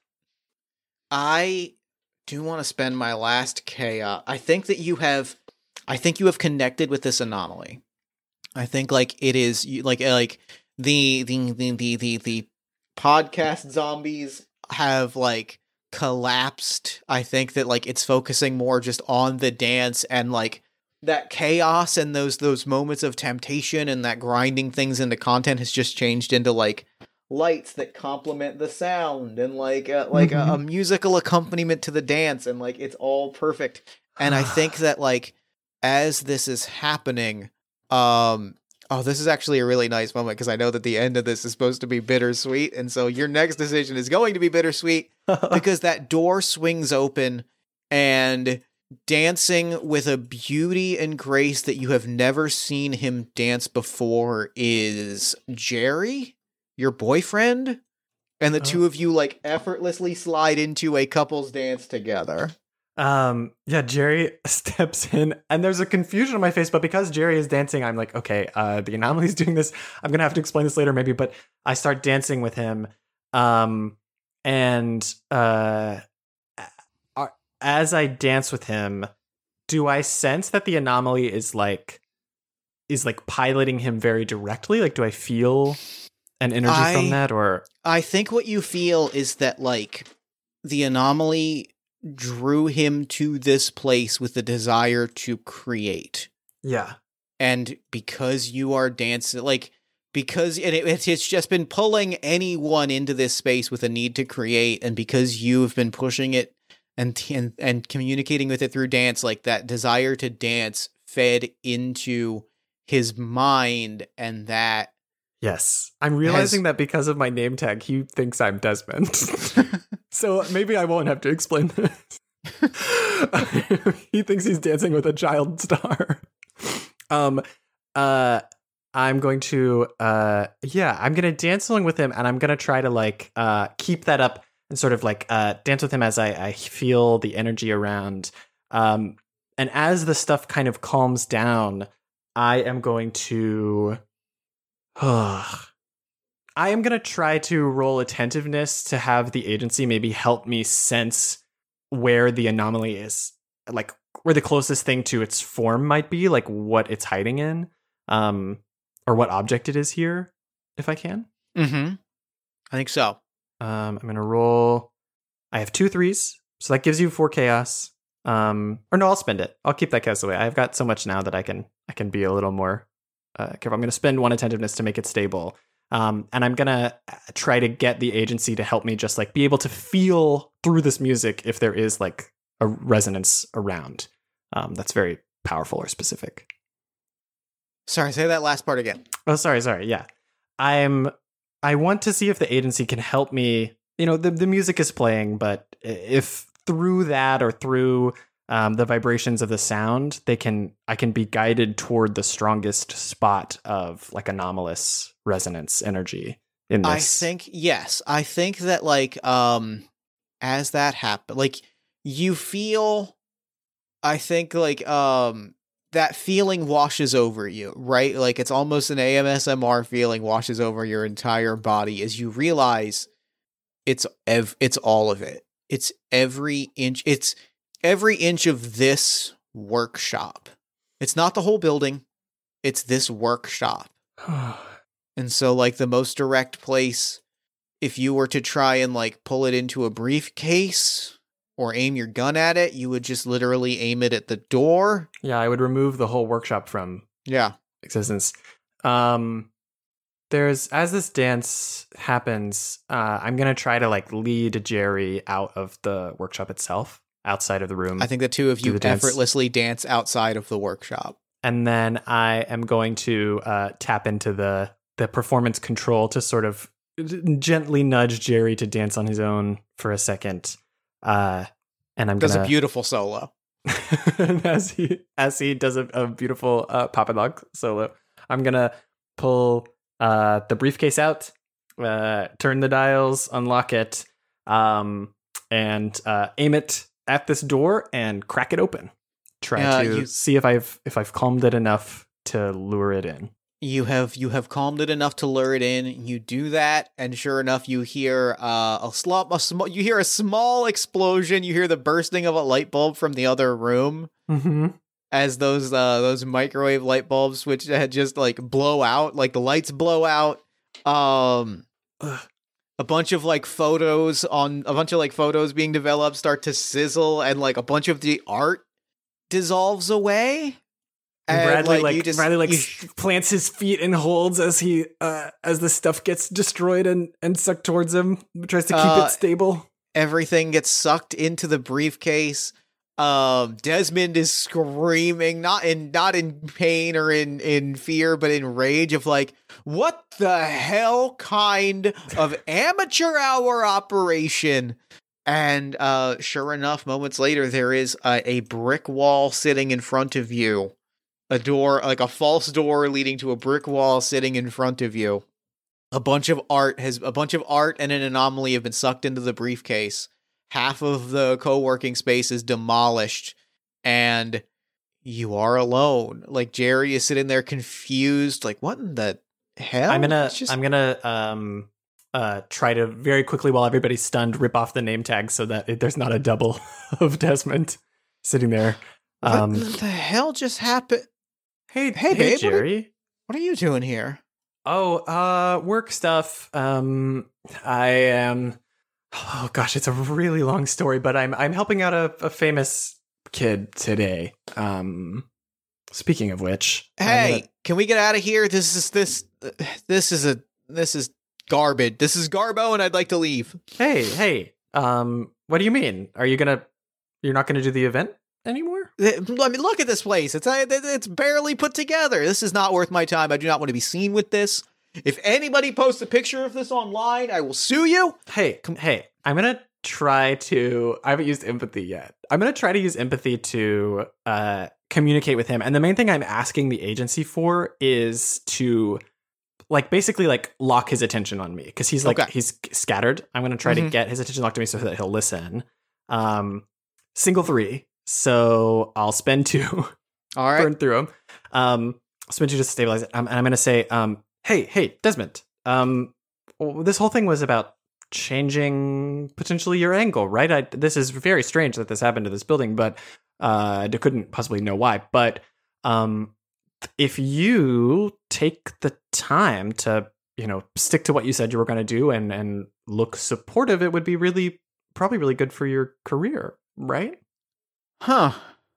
I do want to spend my last chaos. I think that you have, I think you have connected with this anomaly. I think like it is like like the the the the the, the podcast zombies have like collapsed. I think that like it's focusing more just on the dance and like that chaos and those those moments of temptation and that grinding things into content has just changed into like lights that complement the sound and like uh, like mm-hmm. a, a musical accompaniment to the dance, and like it's all perfect. And I think that like as this is happening, um oh, this is actually a really nice moment because I know that the end of this is supposed to be bittersweet, and so your next decision is going to be bittersweet because that door swings open and dancing with a beauty and grace that you have never seen him dance before is Jerry, your boyfriend, and the oh. two of you like effortlessly slide into a couple's dance together. Um, yeah, Jerry steps in and there's a confusion on my face, but because Jerry is dancing, I'm like, okay, uh, the anomaly's doing this. I'm going to have to explain this later maybe, but I start dancing with him. Um, and, uh, as I dance with him, do I sense that the anomaly is like, is like piloting him very directly? Like, do I feel an energy I, from that, or? I think what you feel is that like the anomaly drew him to this place with the desire to create. Yeah. And because you are dancing, like, because and it, it's just been pulling anyone into this space with a need to create, and because you've been pushing it and and, and communicating with it through dance, like that desire to dance fed into his mind, and that yes, I'm realizing has, that because of my name tag, he thinks I'm Desmond. So maybe I won't have to explain this. He thinks he's dancing with a child star. Um, uh, I'm going to, uh, yeah, I'm going to dance along with him, and I'm going to try to like uh, keep that up and sort of like uh, dance with him as I, I feel the energy around. Um, and as the stuff kind of calms down, I am going to... I am going to try to roll attentiveness to have the agency maybe help me sense where the anomaly is, like where the closest thing to its form might be, like what it's hiding in, um, or what object it is here, if I can. Mm-hmm. I think so. Um, I'm going to roll. I have two threes, so that gives you four chaos. Um, or no, I'll spend it. I'll keep that chaos away. I've got so much now that I can I can be a little more uh, careful. I'm going to spend one attentiveness to make it stable. Um, and I'm going to try to get the agency to help me just like be able to feel through this music if there is like a resonance around. Um, that's very powerful or specific. Sorry, say that last part again. Oh, sorry, sorry. Yeah. I'm, I want to see if the agency can help me you know, the, the music is playing, but if through that or through um, the vibrations of the sound, they can, I can be guided toward the strongest spot of like anomalous resonance energy in this. I think, yes, I think that like, um, as that happens, like you feel, I think like, um, that feeling washes over you, right? Like it's almost an A M S M R feeling washes over your entire body as you realize it's ev- it's all of it. It's every inch. It's every inch of this workshop. It's not the whole building. It's this workshop. And so like the most direct place, if you were to try and like pull it into a briefcase or aim your gun at it, you would just literally aim it at the door. Yeah, I would remove the whole workshop from yeah existence. Um, there's as this dance happens, uh, I'm gonna try to like lead Jerry out of the workshop itself, outside of the room. I think the two of you effortlessly dance. dance outside of the workshop. And then I am going to uh, tap into the the performance control to sort of gently nudge Jerry to dance on his own for a second. Uh, and I'm does gonna a beautiful solo. as he as he does a, a beautiful uh, pop and lock solo, I'm gonna pull uh, the briefcase out, uh, turn the dials, unlock it, um, and uh, aim it at this door and crack it open. Try uh, to you, see if I've if I've calmed it enough to lure it in. You have you have calmed it enough to lure it in. You do that, and sure enough, you hear uh, a slop. A small. You hear a small explosion. You hear the bursting of a light bulb from the other room. Mm-hmm. As those uh, those microwave light bulbs, which had just like blow out, like the lights blow out. Um, a bunch of like photos on a bunch of like photos being developed start to sizzle, and like a bunch of the art dissolves away. And, and Bradley like, like just, Bradley like you, plants his feet and holds as he uh, as the stuff gets destroyed and, and sucked towards him, tries to keep uh, it stable. Everything gets sucked into the briefcase. Um, Desmond is screaming, not in not in pain or in, in fear, but in rage of like, what the hell kind of amateur hour operation? And uh, sure enough, moments later, there is a, a brick wall sitting in front of you. A door, like a false door leading to a brick wall sitting in front of you. A bunch of art has a bunch of art and an anomaly have been sucked into the briefcase. Half of the co-working space is demolished, and you are alone. Like Jerry is sitting there confused, like what in the hell? I'm gonna just... I'm gonna um uh try to very quickly while everybody's stunned rip off the name tag so that it, there's not a double of Desmond sitting there. Um, what the hell just happened? Hey, hey, hey babe, Jerry. What are, what are you doing here? Oh, uh, work stuff. Um, I am. Oh gosh, it's a really long story, but I'm I'm helping out a, a famous kid today. Um, speaking of which, hey, gonna... can we get out of here? This is this this is a this is garbage. This is Garbo, and I'd like to leave. Hey, hey. Um, what do you mean? Are you gonna? You're not gonna do the event anymore? I mean, look at this place. It's it's barely put together. This is not worth my time. I do not want to be seen with this. If anybody posts a picture of this online, I will sue you. Hey, come, hey, I'm going to try to, I haven't used empathy yet. I'm going to try to use empathy to uh, communicate with him. And the main thing I'm asking the agency for is to like basically like lock his attention on me because he's like, okay. he's scattered. I'm going to try mm-hmm. to get his attention locked to me so that he'll listen. Um, single three. So I'll spend two. All right. Burn through them. Um, I'll spend two just to stabilize it. Um, and I'm going to say, um, hey, hey, Desmond, um, this whole thing was about changing potentially your angle, right? I, this is very strange that this happened to this building, but uh, I couldn't possibly know why. But um, if you take the time to, you know, stick to what you said you were going to do and, and look supportive, it would be really, probably really good for your career, right? Huh.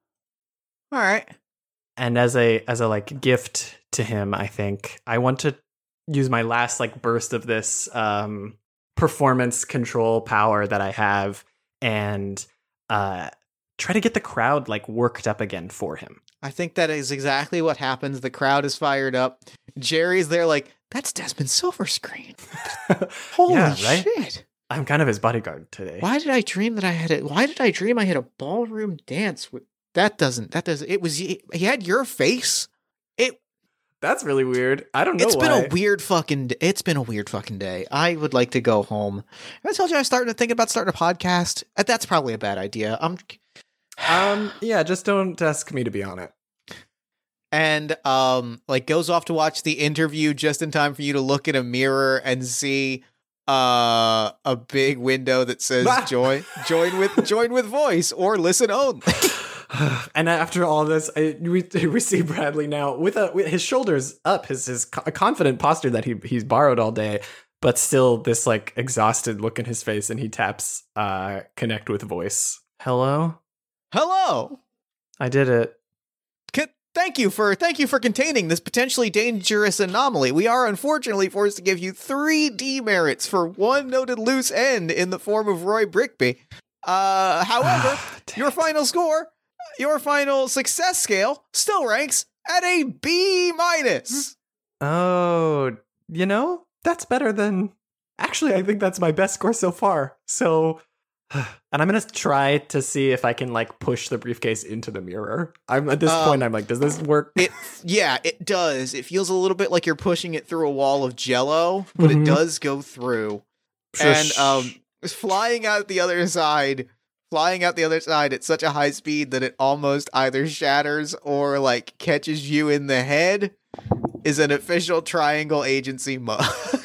All right. And as a as a like gift to him, I think I want to use my last like burst of this um, performance control power that I have and uh, try to get the crowd like worked up again for him. I think that is exactly what happens. The crowd is fired up. Jerry's there like, that's Desmond Silverscreen. Holy yeah, right? shit. I'm kind of his bodyguard today. Why did I dream that I had it? Why did I dream I had a ballroom dance? With, that doesn't, that doesn't, it was, he had your face. It, That's really weird. I don't know It's why. been a weird fucking, it's been a weird fucking day. I would like to go home. I told you I was starting to think about starting a podcast. Uh, That's probably a bad idea. I'm, um, yeah, just don't ask me to be on it. and um like goes off to watch the interview just in time for you to look in a mirror and see uh a big window that says join join with join with voice or listen only. And after all this, I, we, we see Bradley now with, a, with his shoulders up, his his co- confident posture that he he's borrowed all day, but still this like exhausted look in his face, and he taps uh connect with voice. Hello? Hello. I did it. C- Thank you for thank you for containing this potentially dangerous anomaly. We are unfortunately forced to give you three demerits for one noted loose end in the form of Roy Brickby. Uh, however, your final score, your final success scale, still ranks at a B minus. Oh, you know, that's better than... Actually, I think that's my best score so far. So... And I'm going to try to see if I can, like, push the briefcase into the mirror. I'm at this um, point, I'm like, does this work? It, yeah, it does. It feels a little bit like you're pushing it through a wall of Jell-O, but mm-hmm. it does go through. And um, flying out the other side, flying out the other side at such a high speed that it almost either shatters or, like, catches you in the head is an official Triangle Agency mug.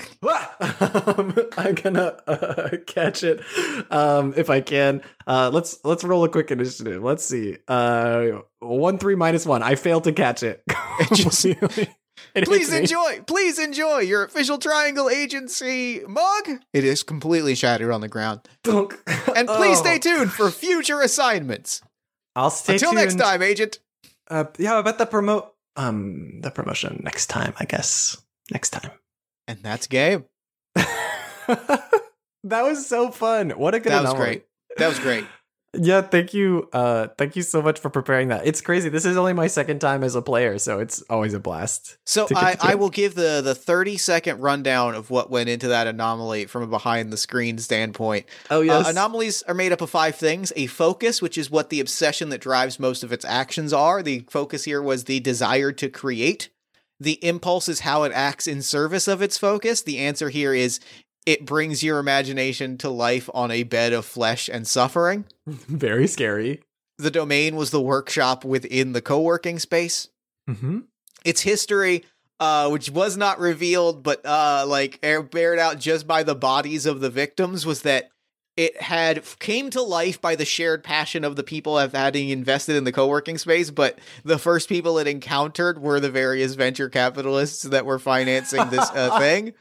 um, I'm gonna uh, catch it um, if I can. Uh, let's let's roll a quick initiative. Let's see. Uh, one three minus one. I failed to catch it. it just, it please enjoy. Please enjoy your official Triangle Agency mug. It is completely shattered on the ground. And please oh. stay tuned for future assignments. I'll stay Until tuned. next time, Agent. Uh, yeah, about the promote. Um, the promotion next time. I guess next time. And that's Gabe. That was so fun. What a good That was anomaly. great. That was great. Yeah, thank you. Uh, thank you so much for preparing that. It's crazy. This is only my second time as a player, so it's always a blast. So I, I will give the, the thirty second rundown of what went into that anomaly from a behind the screen standpoint. Oh, yes. Uh, anomalies are made up of five things. A focus, which is what the obsession that drives most of its actions are. The focus here was the desire to create. The impulse is how it acts in service of its focus. The answer here is it brings your imagination to life on a bed of flesh and suffering. Very scary. The domain was the workshop within the co-working space. Mm-hmm. Its history, uh, which was not revealed, but uh, like bared out just by the bodies of the victims, was that it had came to life by the shared passion of the people of having invested in the co-working space, but the first people it encountered were the various venture capitalists that were financing this uh, thing.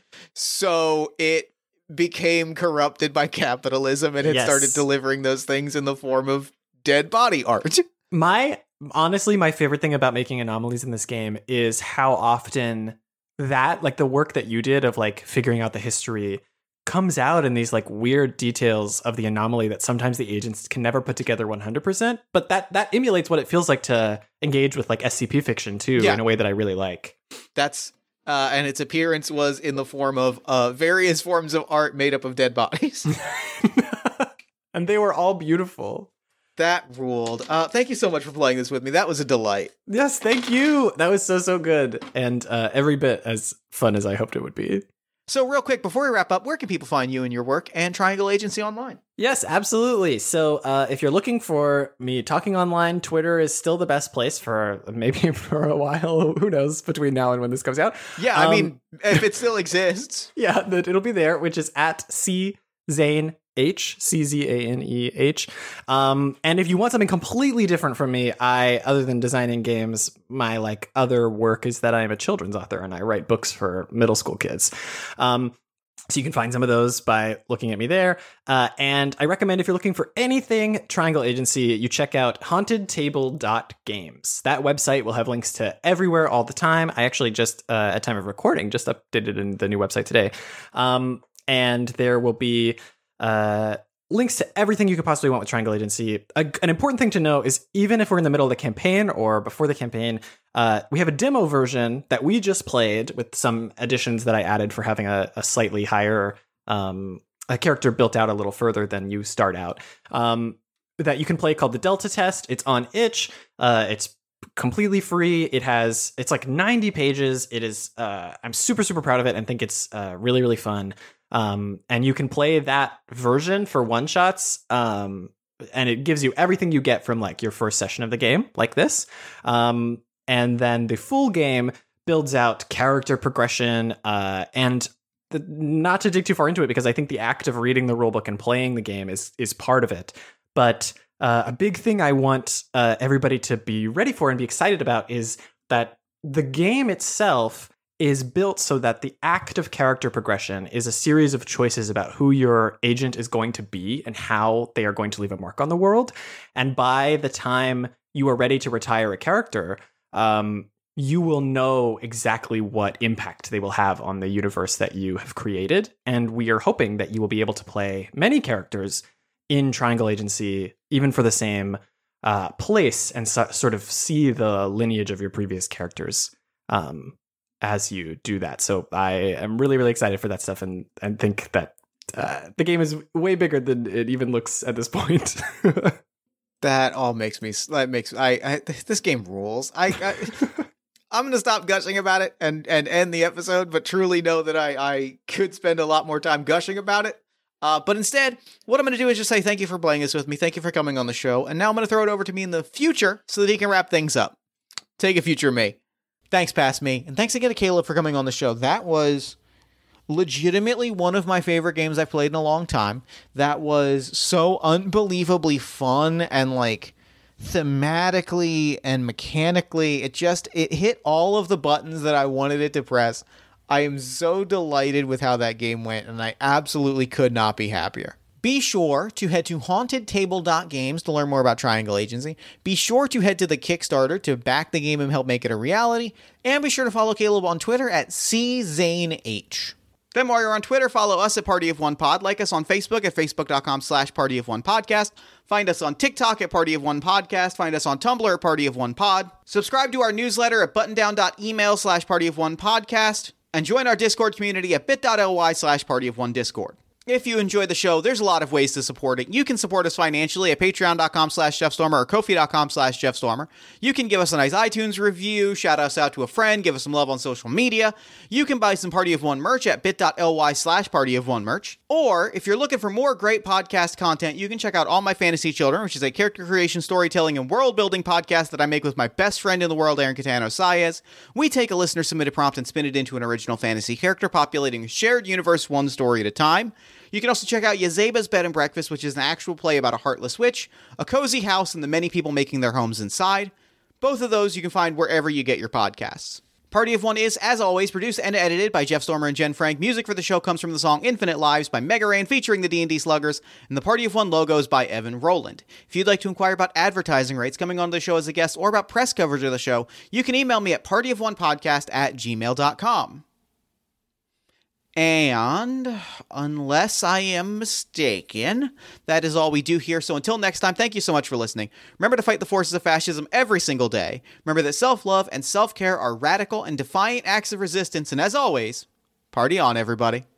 So it became corrupted by capitalism, and it yes. started delivering those things in the form of dead body art. My honestly, my favorite thing about making anomalies in this game is how often that, like the work that you did of like figuring out the history, comes out in these like weird details of the anomaly that sometimes the agents can never put together one hundred percent. But that that emulates what it feels like to engage with like S C P fiction too, yeah. in a way that I really like. That's uh, and its appearance was in the form of uh, various forms of art made up of dead bodies, and they were all beautiful. That ruled. Uh, thank you so much for playing this with me. That was a delight. Yes, thank you. That was so so good, and uh, every bit as fun as I hoped it would be. So real quick, before we wrap up, where can people find you and your work and Triangle Agency online? Yes, absolutely. So uh, if you're looking for me talking online, Twitter is still the best place for maybe for a while. Who knows, between now and when this comes out. Yeah, I um, mean, if it still exists. Yeah, it'll be there, which is at C Zane H, C Z A N E H. Um, and if you want something completely different from me, I, other than designing games, my like other work is that I am a children's author and I write books for middle school kids. Um, so you can find some of those by looking at me there. Uh, and I recommend if you're looking for anything Triangle Agency, you check out haunted table dot games. That website will have links to everywhere all the time. I actually just, uh, at time of recording, just updated in the new website today. Um, and there will be Uh, links to everything you could possibly want with Triangle Agency. A, an important thing to know is even if we're in the middle of the campaign or before the campaign, uh, we have a demo version that we just played with some additions that I added for having a, a slightly higher um, a character built out a little further than you start out. Um, that you can play called the Delta Test. It's on itch. Uh, it's completely free. It has, it's like ninety pages. It is, uh, I'm super, super proud of it and think it's uh, really, really fun. Um, and you can play that version for one shots. Um, and it gives you everything you get from like your first session of the game, like this. Um, and then the full game builds out character progression, uh, and the, not to dig too far into it, because I think the act of reading the rulebook and playing the game is is part of it. But uh, a big thing I want uh, everybody to be ready for and be excited about is that the game itself is built so that the act of character progression is a series of choices about who your agent is going to be and how they are going to leave a mark on the world. And by the time you are ready to retire a character, um, you will know exactly what impact they will have on the universe that you have created. And we are hoping that you will be able to play many characters in Triangle Agency, even for the same uh, place, and so, sort of see the lineage of your previous characters um, as you do that. So I am really, really excited for that stuff, and, and think that uh, the game is way bigger than it even looks at this point. That all makes me, that makes, I, I this game rules. I, I I'm going to stop gushing about it and, and end the episode, but truly know that I, I could spend a lot more time gushing about it. Uh, but instead, what I'm going to do is just say thank you for playing this with me. Thank you for coming on the show. And now I'm going to throw it over to me in the future so that he can wrap things up. Take a future me. Thanks, past me. And thanks again to Caleb for coming on the show. That was legitimately one of my favorite games I've played in a long time. That was so unbelievably fun and like thematically and mechanically. It just, it hit all of the buttons that I wanted it to press. I am so delighted with how that game went, and I absolutely could not be happier. Be sure to head to haunted table dot games to learn more about Triangle Agency. Be sure to head to the Kickstarter to back the game and help make it a reality. And be sure to follow Caleb on Twitter at C Zane H. Then while you're on Twitter, follow us at Party of One Pod. Like us on Facebook at facebook.com slash Party of One Podcast. Find us on TikTok at Party of One Podcast. Find us on Tumblr at Party of One Pod. Subscribe to our newsletter at buttondown.email slash Party of One Podcast. And join our Discord community at bit.ly slash Party of One Discord. If you enjoy the show, there's a lot of ways to support it. You can support us financially at patreon.com slash jeffstormer or ko-fi.com slash jeffstormer. You can give us a nice iTunes review, shout us out to a friend, give us some love on social media. You can buy some Party of One merch at bit.ly slash Party of One merch. Or if you're looking for more great podcast content, you can check out All My Fantasy Children, which is a character creation, storytelling, and world-building podcast that I make with my best friend in the world, Aaron Catano Saez. We take a listener-submitted prompt and spin it into an original fantasy character, populating a shared universe one story at a time. You can also check out Yazeba's Bed and Breakfast, which is an actual play about a heartless witch, a cozy house, and the many people making their homes inside. Both of those you can find wherever you get your podcasts. Party of One is, as always, produced and edited by Jeff Stormer and Jen Frank. Music for the show comes from the song Infinite Lives by Mega Ran featuring the D and D Sluggers, and the Party of One logos by Evan Rowland. If you'd like to inquire about advertising rates, coming on the show as a guest, or about press coverage of the show, you can email me at partyofonepodcast at gmail dot com. And unless I am mistaken, that is all we do here. So until next time, thank you so much for listening. Remember to fight the forces of fascism every single day. Remember that self-love and self-care are radical and defiant acts of resistance. And as always, party on, everybody.